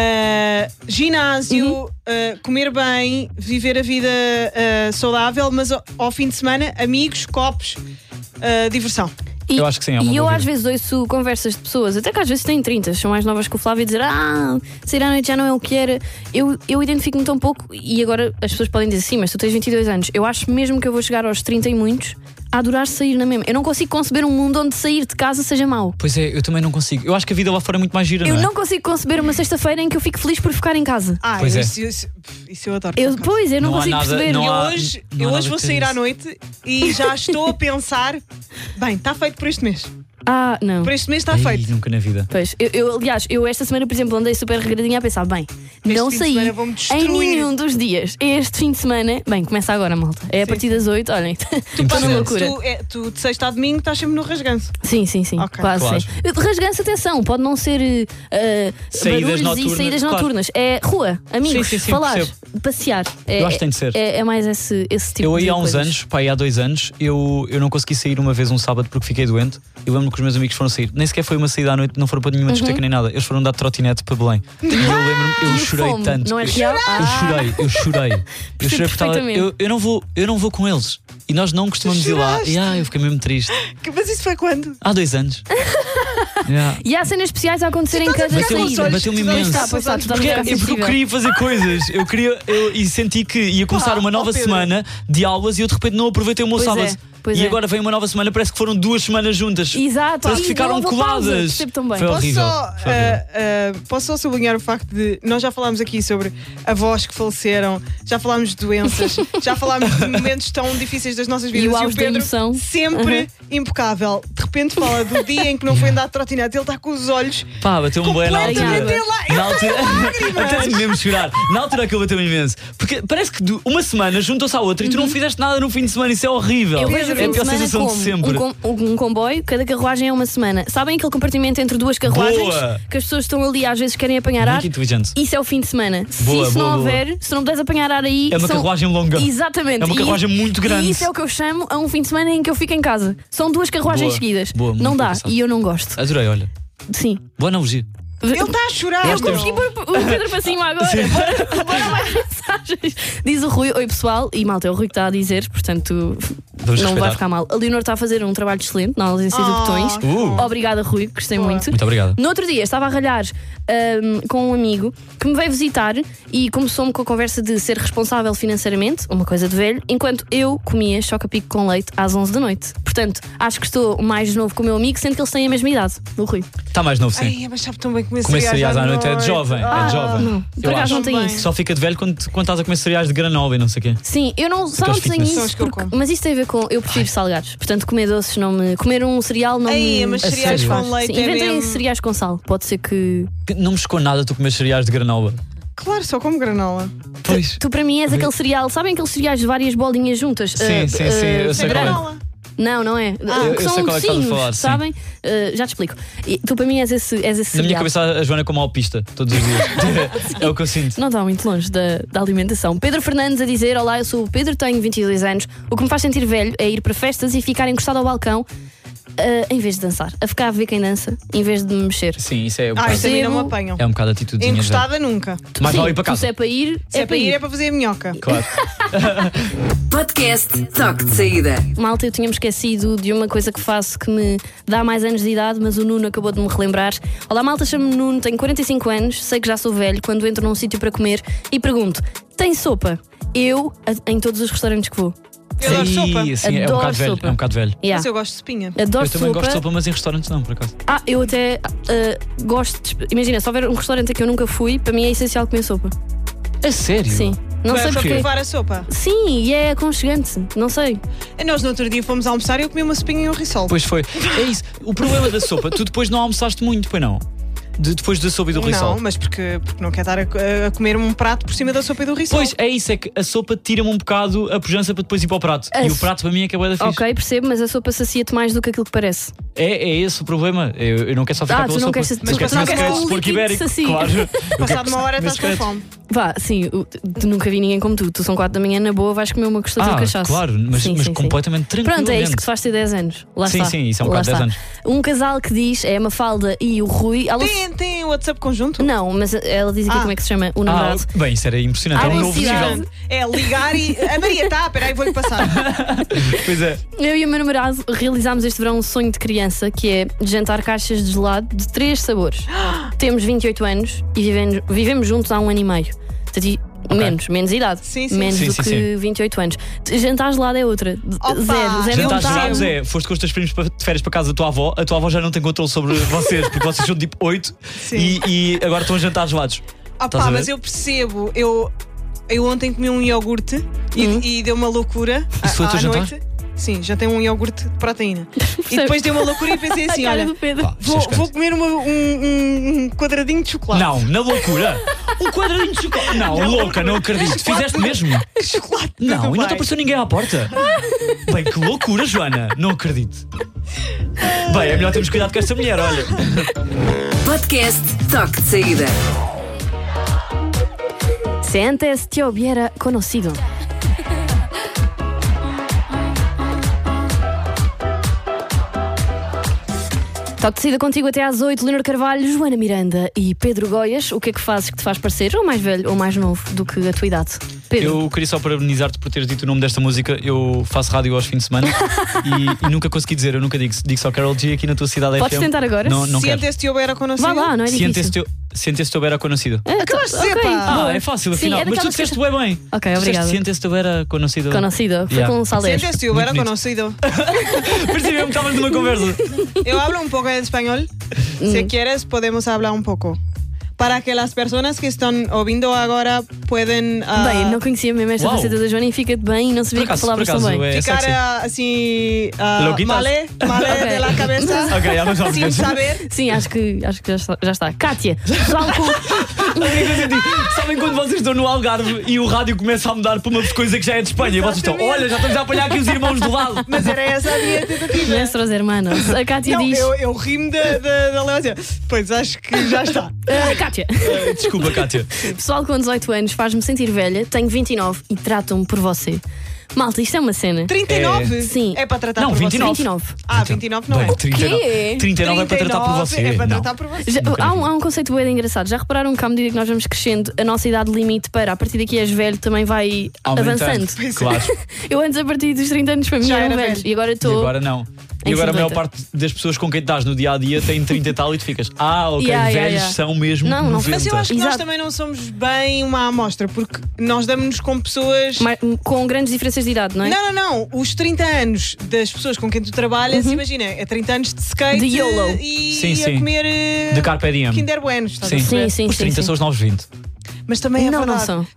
ginásio, comer bem, viver a vida saudável, mas ao fim de semana, amigos, copos, diversão. Eu acho que sim, e eu às vezes ouço conversas de pessoas, até que às vezes têm 30, são mais novas que o Flávio, a dizer: sair à noite já não é o que era. Eu identifico-me tão pouco, e agora as pessoas podem dizer: sim, mas tu tens 22 anos. Eu acho mesmo que eu vou chegar aos 30 e muitos a adorar sair na mesma. Eu não consigo conceber um mundo onde sair de casa seja mau. Pois é, eu também não consigo. Eu acho que a vida lá fora é muito mais gira, não é? Eu não consigo conceber uma sexta-feira em que eu fico feliz por ficar em casa. Pois isso eu adoro. Eu não consigo perceber. Eu hoje vou sair à noite e já estou a pensar: bem, está feito por este mês. Não. Por este mês está feito. Nunca na vida. Pois, aliás, esta semana, por exemplo, andei super regradinha a pensar: bem, não saí em nenhum dos dias. Este fim de semana, bem, começa agora, malta. É a partir das 8, olhem. Tu passas loucura. Tu de sexta a domingo estás sempre no rasganço. Sim, quase. Claro. Rasganço, atenção, pode não ser saídas barulhos e saídas noturnas. É rua, amigos, falar, passear. Eu acho que tem de ser. É mais esse tipo eu de aí há uns coisas. anos, há 2 anos, eu não consegui sair uma vez um sábado porque fiquei doente. Eu lembro que os meus amigos foram sair. Nem sequer foi uma saída à noite, não foram para nenhuma discoteca nem nada. Eles foram dar trotinete para Belém. E eu lembro-me, eu chorei tanto. Não é real? Eu chorei porque eu não vou com eles. E nós não costumamos ir lá. E eu fiquei mesmo triste. Mas isso foi quando? Há 2 anos. E há cenas especiais a acontecer em cada saída. Bateu-me imenso. Porque eu queria fazer coisas. E senti que ia começar uma nova semana de aulas e eu de repente não aproveitei o meu sábado. E agora vem uma nova semana, parece que foram 2 semanas juntas. Exato. Parece que ficaram coladas. Foi horrível. Posso só sublinhar o facto de nós já falámos aqui sobre avós que faleceram, já falámos de doenças, já falámos de momentos tão difíceis das nossas vidas. E o Pedro sempre impecável. De repente repente fala do dia em que não foi andar de trotinete. Ele está com os olhos. Pá, bateu-me bem na altura. Na altura. Até mesmo chorar. Na altura aquilo bateu-me imenso. Porque parece que uma semana juntou-se à outra e tu não fizeste nada no fim de semana. Isso é horrível. Eu vejo é a pior sensação de sempre. Um comboio, cada carruagem é uma semana. Sabem aquele compartimento entre duas carruagens? Boa. Que as pessoas estão ali, às vezes querem apanhar ar. Muito inteligente. Isso é o fim de semana. Boa, se isso não houver, se não puderes apanhar ar aí. É uma carruagem longa. Exatamente. É uma carruagem muito grande. E isso é o que eu chamo a um fim de semana em que eu fico em casa. São duas carruagens seguidas. Boa, não dá. pensado. E eu não gosto. Adorei, olha. Sim. Boa analogia. Ele está a chorar. Eu consegui pôr o Pedro para cima agora. Bora mais mensagens. Diz o Rui: oi pessoal. E malta, é o Rui que está a dizer, portanto não vai ficar mal. A Leonor está a fazer um trabalho excelente na ausência de botões. Obrigada, Rui, gostei muito. Muito obrigado. No outro dia estava a ralhar com um amigo que me veio visitar e começou-me com a conversa de ser responsável financeiramente, uma coisa de velho, enquanto eu comia choca-pico com leite às 11 da noite. Portanto, acho que estou mais novo que o meu amigo, sendo que eles têm a mesma idade. O Rui está mais novo, sim. Ai, mas sabe tão bem comer cereais à noite é de jovem. É de jovem. Não, por acaso não tem isso. Só fica de velho quando estás a comer cereais de granola e não sei o quê. Sim, eu não, só não tenho isso, mas isso tem a ver com. Eu prefiro salgados. Portanto, comer doces não me. Comer um cereal não me. Mas cereais com leite. Sim, inventem cereais com sal. Pode ser que. Não me chocou nada tu comer cereais de granola. Claro, só como granola. Pois. Tu para mim és aquele cereal. Sabem aqueles cereais de várias bolinhas juntas? Sim, eu sei qual é. Não é. Que são docinhos, sabem? Sim. Já te explico. E tu para mim és esse cereal. Na minha cabeça a Joana é como alpista, todos os dias. É o que eu sinto. Não está muito longe da alimentação. Pedro Fernandes a dizer: olá, eu sou o Pedro, tenho 22 anos. O que me faz sentir velho é ir para festas e ficar encostado ao balcão em vez de dançar. A ficar a ver quem dança, em vez de me mexer. Sim, isso é um bocado. Isso a mim não me apanham. É um bocado a atitudezinha. Encostada nunca. Mas vale ir para casa. Se é para ir, é para fazer a minhoca. Claro. Podcast Toque de Saída. Malta, eu tinha-me esquecido de uma coisa que faço que me dá mais anos de idade, mas o Nuno acabou de me relembrar. Olá malta, chamo-me Nuno, tenho 45 anos, sei que já sou velho quando entro num sítio para comer e pergunto: tem sopa? Eu, em todos os restaurantes que vou. Eu adoro sopa. Sim, é um bocado velho. É um bocado velho. Yeah. Mas eu gosto de sopinha. Adoro eu também gosto de sopa, mas em restaurantes não, por acaso. Eu até gosto. Imagina, se houver um restaurante que eu nunca fui, para mim é essencial comer sopa. É sério? Sim. Não sei para porquê. provar a sopa? Sim, e é aconchegante. Não sei. Nós no outro dia fomos almoçar e eu comi uma sopinha e um risol. Pois foi. É isso. O problema da sopa, tu depois não almoçaste muito, pois não? Depois da sopa e do risol. Não, mas porque não quer estar a comer um prato por cima da sopa e do risol. Pois, é isso, é que a sopa tira-me um bocado a pujança para depois ir para o prato. E o prato para mim é que é bué da fixe. Ok, percebo, mas a sopa sacia-te mais do que aquilo que parece. É esse o problema. Eu não quero só ficar pela sopa. Mas não queres um porco ibérico. Claro. Passado uma hora estás com fome. Vá, sim, nunca vi ninguém como tu. Tu são 4 da manhã, na boa, vais comer uma costela de cachaça. Claro, mas completamente tranquilo. Pronto, é isso que te faz ter 10 anos. Lá está. Sim, isso é um bocado 10 anos. Um casal que diz, é a Mafalda e o Rui. Tem WhatsApp conjunto? Não, mas ela diz aqui como é que se chama o namorado. Bem, isso era impressionante. É um novo nível. É ligar e. A Maria está, peraí, vou-lhe passar. Pois é. Eu e o meu namorado realizámos este verão um sonho de criança, que é jantar caixas de gelado de 3 sabores. Temos 28 anos e vivemos juntos há 1 ano e meio. Menos idade. Sim. Menos do que 28 anos. Jantar gelado é outra. Zero. Jantar gelados é. Foste com os teus primos de férias para casa da tua avó. A tua avó já não tem controle sobre vocês, porque vocês são tipo 8 e agora estão a jantar gelados. Mas eu percebo. Eu ontem comi um iogurte e deu uma loucura. Isso foi o teu jantar? Noite. Sim, já tem um iogurte de proteína. E depois deu uma loucura e pensei assim: olha, vou comer um quadradinho de chocolate. Não, na loucura. Um quadradinho de chocolate. Não, louca, não acredito. Fizeste mesmo? Chocolate. Não, e não te apareceu ninguém à porta. Bem, que loucura, Joana. Não acredito. Bem, é melhor termos cuidado com esta mulher, olha. Podcast Toque de Saída. Se antes te hubiera conocido. Toque de Saída contigo até às 8, Leonor Carvalho, Joana Miranda e Pedro Goias. O que é que fazes que te faz parecer ou mais velho ou mais novo do que a tua idade? Pedro. Eu queria só parabenizar-te por teres dito o nome desta música. Eu faço rádio aos fins de semana e nunca consegui dizer, eu nunca digo só Carol G aqui na tua cidade. Podes tentar agora? Não quero. Se eu era conhecido. Vá lá, não é difícil. Se eu era conhecido. Acabaste de dizer, pá. É fácil, afinal. Mas tu disseste bem. Ok, obrigado. Se eu era conhecido. Conocido, foi com um salés. Se eu era conocido. Percebi-me que estavas numa conversa. Eu hablo un poco de español. Si quieres, podemos hablar un poco. para que as pessoas que estão ouvindo agora podem. Bem, não conhecia mesmo esta faceta da Joana e fica-te bem e não sabia que falavas tão bem. Ficar assim. Malé de la cabeça. Sem saber. Sim, acho que já está. Kátia, pessoal sabem quando vocês estão no Algarve e o rádio começa a mudar para uma coisa que já é de Espanha e vocês estão, olha, já estamos a apanhar aqui os irmãos do lado. Mas era essa a minha tentativa. Nuestros hermanos. A Kátia diz. Eu rimo da Leózia. Pois acho que já está. Kátia. Desculpa, Kátia. Pessoal com 18 anos faz-me sentir velha, tenho 29 e tratam-me por você. Malta, isto é uma cena. 39? Sim. É para tratar não, por 29. você. 29. 29 não é. 39 é para tratar por você. É para tratar por você. Há um conceito bem engraçado. Já repararam que à medida que nós vamos crescendo, a nossa idade limite para a partir daqui és velho também vai avançando. Claro. Eu antes, a partir dos 30 anos, para mim Já era era velho. velho. E agora estou. E agora não. E agora a maior parte das pessoas com quem estás no dia a dia têm 30 e tal e tu ficas, velhos são mesmo 90. Mas eu acho que nós também não somos bem uma amostra, porque nós damos-nos com pessoas. Com grandes diferenças de idade, não é? Não. Os 30 anos das pessoas com quem tu trabalhas, imagina, é 30 anos de skate de YOLO. E a comer de Carpe Diem. Kinder Buenos. Sim. Os 30 são os novos 20. Mas também é não, verdade. não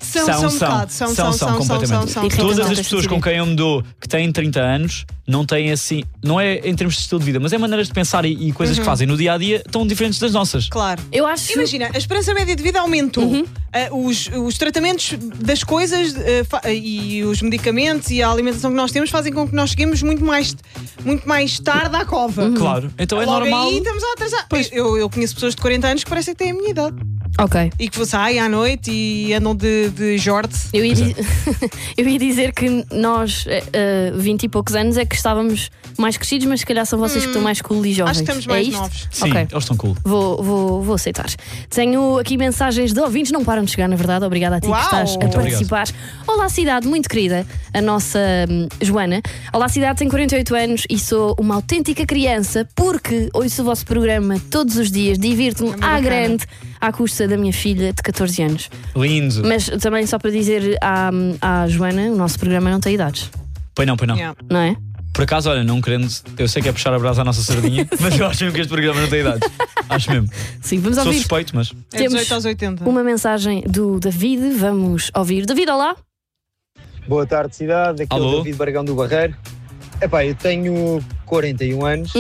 São completamente. Todas as pessoas com quem eu me dou que têm 30 anos não têm assim, não é em termos de estilo de vida, mas é maneiras de pensar e coisas que fazem no dia a dia tão diferentes das nossas. Claro. Eu acho. Imagina, a esperança média de vida aumentou. Os tratamentos das coisas e os medicamentos e a alimentação que nós temos fazem com que nós cheguemos muito mais tarde à cova. Claro. Então é logo normal. Aí estamos a atrasar. Eu conheço pessoas de 40 anos que parecem que têm a minha idade. Ok. E que saem à noite e andam de shorts. Eu ia dizer que nós, 20 e poucos anos, é que estávamos mais crescidos, mas se calhar são vocês que estão mais cool e jovens. Acho que estamos mais novos. Sim, eles estão cool. Vou aceitar. Tenho aqui mensagens de ouvintes, não param de chegar, na verdade. Obrigada a ti que estás a participar. Olá, cidade, muito querida, a nossa Joana. Olá, cidade, tenho 48 anos e sou uma autêntica criança porque ouço o vosso programa todos os dias, divirto-me à grande, à custa da minha filha de 14 anos. Lindo. Mas também só para dizer à Joana, o nosso programa não tem idades. Pois não. Yeah. Não é? Por acaso, olha, não querendo, eu sei que é puxar a brasa à nossa sardinha, mas eu acho mesmo que este programa não tem idades. Acho mesmo. Sim, vamos Sou ouvir. suspeito, mas. É 18 aos 80. Uma mensagem do David, vamos ouvir. David, olá. Boa tarde, cidade. Aqui é o David Bargão do Barreiro. Eu tenho 41 anos.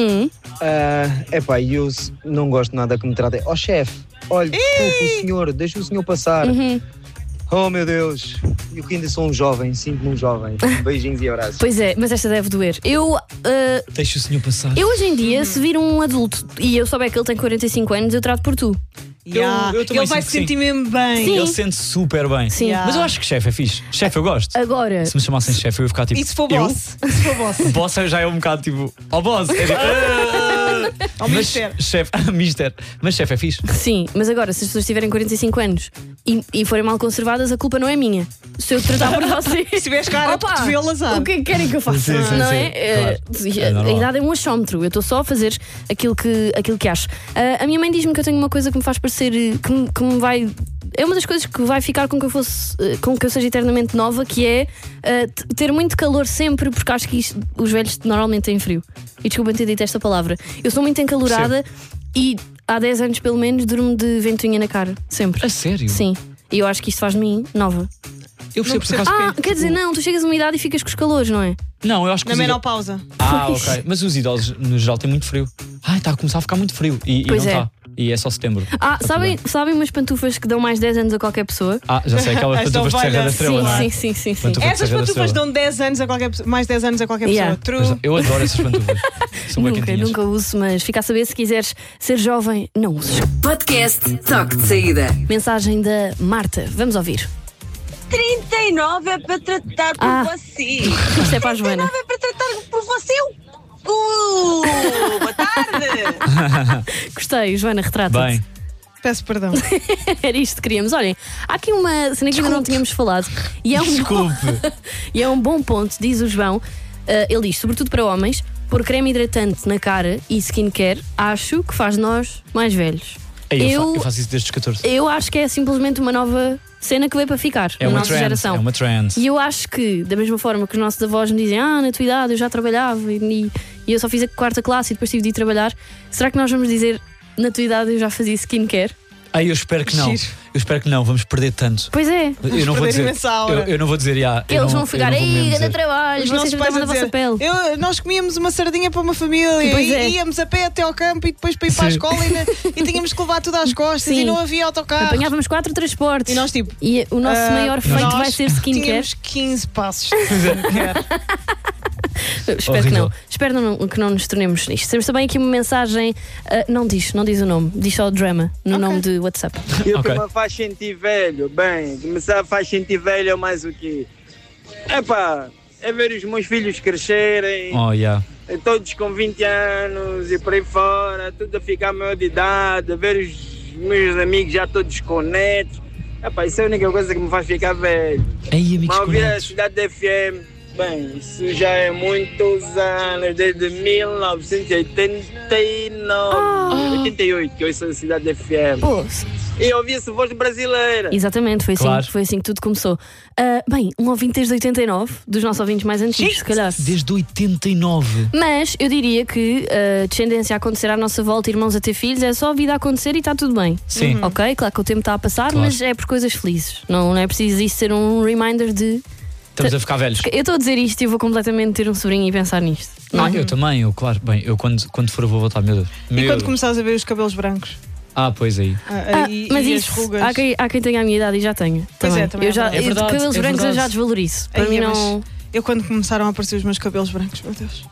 E eu não gosto nada que me tratem. Chefe, olha, desculpe o senhor, deixa o senhor passar. Oh meu Deus, eu que ainda sou um jovem, sinto-me um jovem. Beijinhos e abraços. Pois é, mas esta deve doer. Deixa o senhor passar. Eu hoje em dia, se vir um adulto e eu souber que ele tem 45 anos, eu trato por tu. Eu também ele vai se sentir mesmo bem. Sim. Ele sente super bem. Sim. Mas eu acho que chefe é fixe. Chefe eu gosto. Agora, Se me chamassem chefe eu ia ficar tipo. E se for boss? Boss já é um bocado tipo. Boss! É tipo. Mister. Mister. Mas chefe é fixe. sim, mas agora, se as pessoas tiverem 45 anos e forem mal conservadas, a culpa não é minha. Se eu tratar por vocês. Se tiveres cara de cotovelo, azar. O que é que querem que eu faça? Sim, não sim. é? Claro. A idade é um achómetro. Eu estou só a fazer aquilo que acho. A minha mãe diz-me que eu tenho uma coisa que me faz parecer. Que me vai. É uma das coisas que vai ficar com que eu seja eternamente nova, que é ter muito calor sempre, porque acho que os velhos normalmente têm frio. E desculpa ter dito esta palavra. Eu sou muito encalorada e há 10 anos pelo menos durmo de ventoinha na cara. Sempre. A sério? Sim. E eu acho que isto faz de mim nova. Eu percebo por acaso quer dizer, não, tu chegas a uma idade e ficas com os calores, não é? Não, eu acho que Na menopausa. ok. Mas os idosos no geral têm muito frio. Está a começar a ficar muito frio. E não está. E é só setembro. Sabem umas pantufas que dão mais 10 anos a qualquer pessoa? Já sei, aquelas pantufas de Serra da Estrela, não é? Sim. Essas pantufas dão 10 anos a qualquer pessoa, mais 10 anos a qualquer pessoa. True. Eu adoro essas pantufas. São bem quentinhas. Nunca uso, mas fica a saber, se quiseres ser jovem, não uses. Podcast Toque de Saída. Mensagem da Marta, vamos ouvir. 39 é para tratar por você. Isto é para a Joana. 39 é para tratar por você. Boa tarde. Gostei, Joana, retrata-te. Bem. Peço perdão. Era isto que queríamos. Olhem, há aqui uma cena que ainda não tínhamos falado. E é e é um bom ponto, diz o João. Ele diz, sobretudo para homens, pôr creme hidratante na cara e skincare, acho que faz de nós mais velhos. Eu faço isso desde os 14. Eu acho que é simplesmente uma nova cena que veio para ficar na nossa geração. É uma trend. E eu acho que, da mesma forma que os nossos avós me dizem, na tua idade eu já trabalhava e eu só fiz a 4ª classe e depois tive de ir trabalhar, será que nós vamos dizer, na tua idade eu já fazia skincare? Eu espero que não. Eu espero que não, vamos perder tanto. Pois é. Eu não vou dizer. Eu não vou dizer. Eles vão ficar aí, grande trabalho, vocês não estão na vossa pele. Nós comíamos uma sardinha para uma família e íamos a pé até ao campo e depois para ir para a escola e tínhamos que levar tudo às costas e não havia autocarro. Apanhávamos 4 transportes. E nós tipo. E o nosso maior feito vai ser skincare. Tínhamos 15 passos de skincare. Espero que não nos tornemos nisto. Temos também aqui uma mensagem. Não diz o nome, diz só o drama no nome de WhatsApp. O que me faz sentir velho, começar a faz sentir velho é mais o quê? É ver os meus filhos crescerem. Todos com 20 anos e por aí fora, tudo a ficar maior de idade, ver os meus amigos já todos com netos. Isso é a única coisa que me faz ficar velho. Mas ouvir a Cidade FM. Isso já é muitos anos, desde 1988 que eu sou da Cidade FM. E eu ouvi essa voz brasileira. Exatamente, foi assim que tudo começou. Um ouvinte desde 89, dos nossos ouvintes mais antigos, se calhar. Desde 89. Mas eu diria que a descendência a acontecer à nossa volta, irmãos a ter filhos, é só a vida a acontecer e está tudo bem. Sim. Ok, claro que o tempo está a passar, mas é por coisas felizes. Não é preciso isso ser um reminder de. Estamos a ficar velhos. Eu estou a dizer isto e eu vou completamente ter um sobrinho e pensar nisto. Eu também, claro. Eu quando for eu vou voltar, meu Deus. E quando começares a ver os cabelos brancos? Pois aí. Mas e isso, as rugas. há quem tenha a minha idade e já tenha. Também eu já, é verdade, cabelos brancos eu já desvalorizo. Para mim não. Eu quando começaram a aparecer os meus cabelos brancos, meu Deus.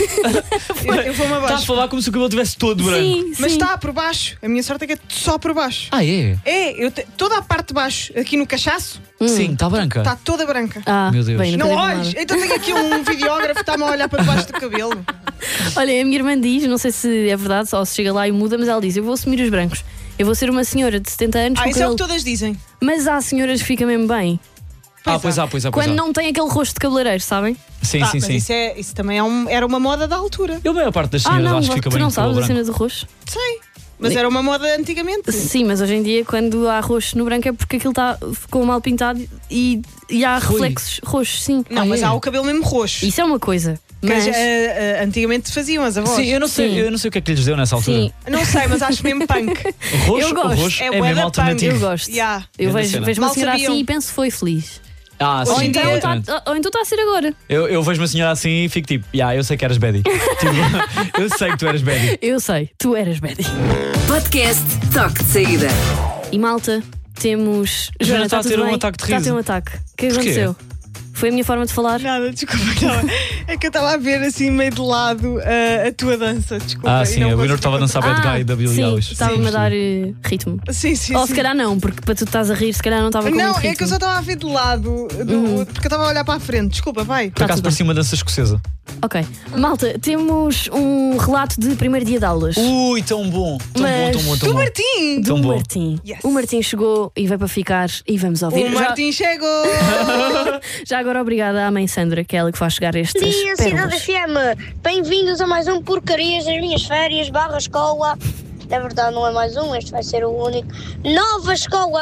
eu vou-me abaixo. Estás a falar como se o cabelo estivesse todo branco. Sim. Mas está por baixo. A minha sorte é que é só por baixo. Toda a parte de baixo, aqui no cachaço. Sim, está branca. Está toda branca. Meu Deus. Bem, não olhes. Então tenho aqui um videógrafo que está-me a olhar para debaixo do cabelo. Olha, a minha irmã diz, não sei se é verdade, só se chega lá e muda, mas ela diz: eu vou assumir os brancos. Eu vou ser uma senhora de 70 anos. Isso é o que todas dizem. Mas há senhoras que ficam mesmo bem. Pois há. Quando não tem aquele rosto de cabeleireiro, sabem? Sim. Isso também era uma moda da altura. Eu, a maior parte das senhoras acho que fica bem. Tu não sabes a cena do roxo? Sei. Mas era uma moda antigamente. Sim, mas hoje em dia, quando há roxo no branco, é porque aquilo ficou mal pintado e há reflexos roxos, sim. Não, mas há o cabelo mesmo roxo. Isso é uma coisa. Mas antigamente faziam as avós. Sim, eu não sei o que é que lhes deu nessa altura. Sim. Não sei, mas acho mesmo punk. Roxo, eu gosto. Roxo é mesmo alternativo. Eu gosto. Eu vejo uma senhora assim e penso foi feliz. Sim, ou então está a ser agora. Eu vejo uma senhora assim e fico tipo, eu sei que eras Betty. Eu sei que tu eras Betty. Eu sei, tu eras Betty. Podcast Toque de Saída. E malta, temos. Joana está a ter um ataque de riso. Está a ter um ataque. O que aconteceu? Foi a minha forma de falar? Nada, desculpa. É que eu estava a ver assim meio de lado a tua dança. Desculpa. Sim, a Winner estava a dançar Bad Guy da Billie Eilish. Estava-me a dar ritmo. Sim. Ou se calhar não, porque para tu estás a rir, se calhar não estava com muito ritmo. É que eu só estava a ver de lado, porque eu estava a olhar para a frente. Desculpa, vai. Por acaso parecia uma dança escocesa. Ok. Malta, temos um relato de primeiro dia de aulas. Ui, tão bom. Do Martim. Do Martim. Yes. O Martim chegou e veio para ficar e vamos ouvir. O Martim chegou. Já agora obrigada à mãe Sandra, que é ela que faz chegar estes Dia Cidade FM. Bem-vindos a mais um Porcarias das minhas férias / escola. Na verdade não é mais um, este vai ser o único. Nova escola!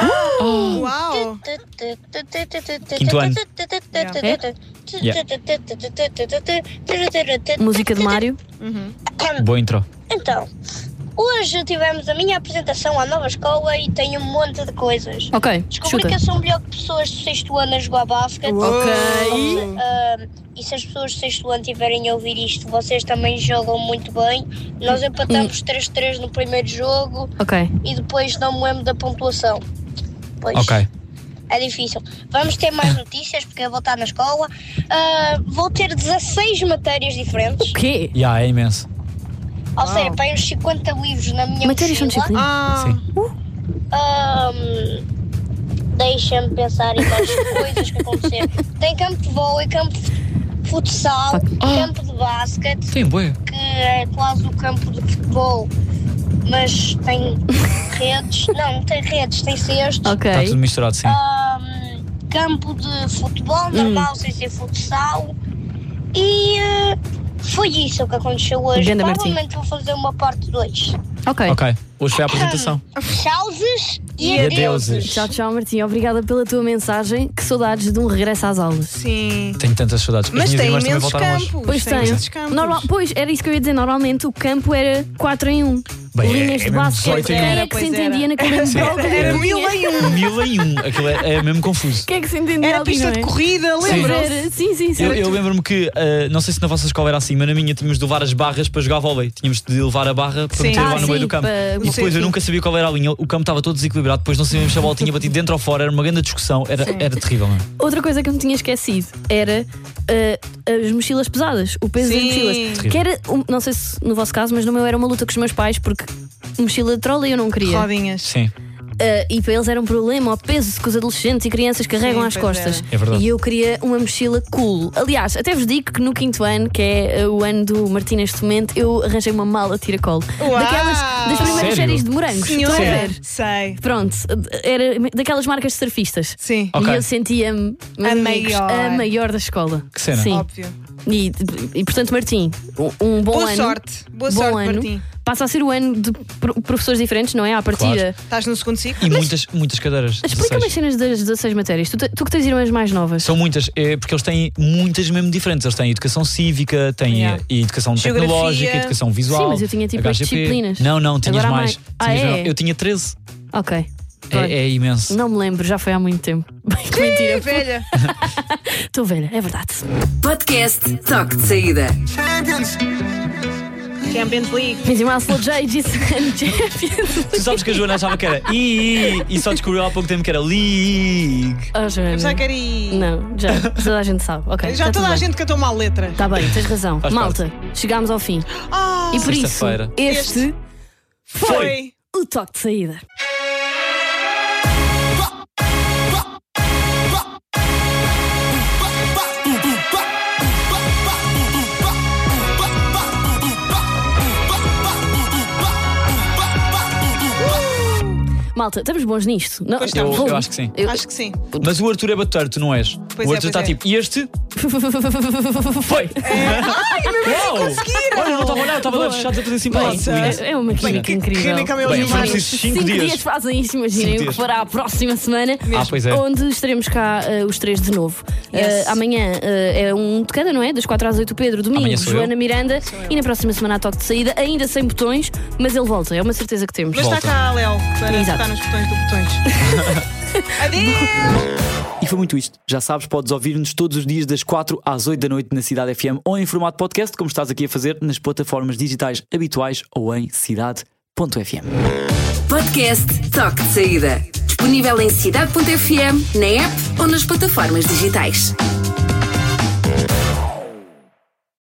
Uau! Quinto ano. Música de Mário. Boa intro. Então, hoje tivemos a minha apresentação à nova escola e tem um monte de coisas. Ok, descobri que eu sou melhor que pessoas do 6º ano a jogar basquete. E se as pessoas do 6º ano estiverem a ouvir isto, vocês também jogam muito bem. Nós empatamos 3-3 no primeiro jogo. E depois não me lembro da pontuação. Pois é difícil. Vamos ter mais notícias porque eu vou estar na escola. Vou ter 16 matérias diferentes. O quê? É imenso. Ou seja, para uns 50 livros na minha matérias mochila. Sim. Deixa-me pensar em mais coisas que aconteceram. Tem campo de vôlei, campo de futsal, campo de basquete. Sim, bué. Que é quase o campo de futebol, mas tem redes. Não tem redes, tem cestos. Está tudo misturado, sim. Campo de futebol normal, sem ser futsal. E foi isso que aconteceu hoje. Provavelmente vou fazer uma parte 2. Ok. Hoje foi a apresentação. Tchauzes e adeuses. Tchau, Martim. Obrigada pela tua mensagem. Que saudades de um regresso às aulas. Sim. Tenho tantas saudades. Mas tem imensos campos. Pois tem. Pois, era isso que eu ia dizer. Normalmente o campo era 4 em 1. linhas de basquete. Quem é que se entendia naquele jogo? Era 1001. 1001. Aquilo é mesmo confuso. Quem é que se entendia? Era pista de corrida, lembra-se? Sim. Eu lembro-me que, não sei se na vossa escola era assim, mas na minha tínhamos de levar as barras para jogar vôlei. Tínhamos de levar a barra para meter lá no meio do campo. E depois eu nunca sabia qual era a linha. O campo estava todo desequilibrado. Depois não sabíamos se a bola tinha batido dentro ou fora. Era uma grande discussão. Era terrível, não é? Outra coisa que eu me tinha esquecido era as mochilas pesadas. O peso das mochilas. Que era, não sei se no vosso caso, mas no meu era uma luta com os meus pais, porque mochila de trolley eu não queria. Rodinhas. Sim. E para eles era um problema o peso que os adolescentes e crianças carregam às costas. É verdade. E eu queria uma mochila cool. Aliás, até vos digo que no 5º ano, que é o ano do Martim neste momento, eu arranjei uma mala tiracolo. Das primeiras séries de morangos. Senhora, estou a ver? sei. Pronto, era daquelas marcas de surfistas. Sim. E eu sentia-me a maior da escola. Que cena. Sim. Óbvio. E portanto, Martim, um bom ano. Boa sorte, Martim. Passa a ser o ano de professores diferentes, não é? À partida. Claro. Estás no segundo ciclo. E muitas cadeiras. Explica-me as cenas das 16 matérias. Tu que tens irmãs mais novas. São muitas, porque eles têm muitas mesmo diferentes. Eles têm educação cívica, têm educação tecnológica, educação visual. Sim, mas eu tinha tipo as disciplinas. Não, tinhas mais. Eu tinha 13. Ok. É imenso. Não me lembro, já foi há muito tempo. Que mentira, velha. Estou velha, é verdade. Podcast Toque de Saída. Champions League. Fiz uma Slow J disse Champions. Tu sabes que a Joana achava que era e só descobriu há pouco tempo que era League. Oh, Joana. Já quero Não, já toda a gente sabe. Okay, já toda a gente cantou mal letras. Está bem, tens razão. Malta, chegámos ao fim. E por isso, este foi o Toque de Saída. Malta, estamos bons nisto? Não, eu acho que sim. Acho que sim. Mas o Arthur é batuteiro, tu não és. Pois o Arthur está tipo, e este? Foi! Ai, meu Deus, conseguiram! Olha, não estava a olhar, estava a fechar tudo assim para lá. É uma química incrível. Bem, foram precisos 5 dias. Fazem isto, imaginem o que fará a próxima semana, pois é. onde estaremos cá os três de novo. Amanhã é um de cada, não é? Das 4 às 8 o Pedro, domingo Joana Miranda e na próxima semana a Toque de Saída, ainda sem botões, mas ele volta, é uma certeza que temos. Mas está cá, Léo, para tocar nos botões do botões. Adeus! E foi muito isto. Já sabes, podes ouvir-nos todos os dias das 4 às 8 da noite na Cidade FM ou em formato podcast, como estás aqui a fazer nas plataformas digitais habituais ou em cidade.fm. Podcast Toque de Saída. Disponível em cidade.fm, na app ou nas plataformas digitais.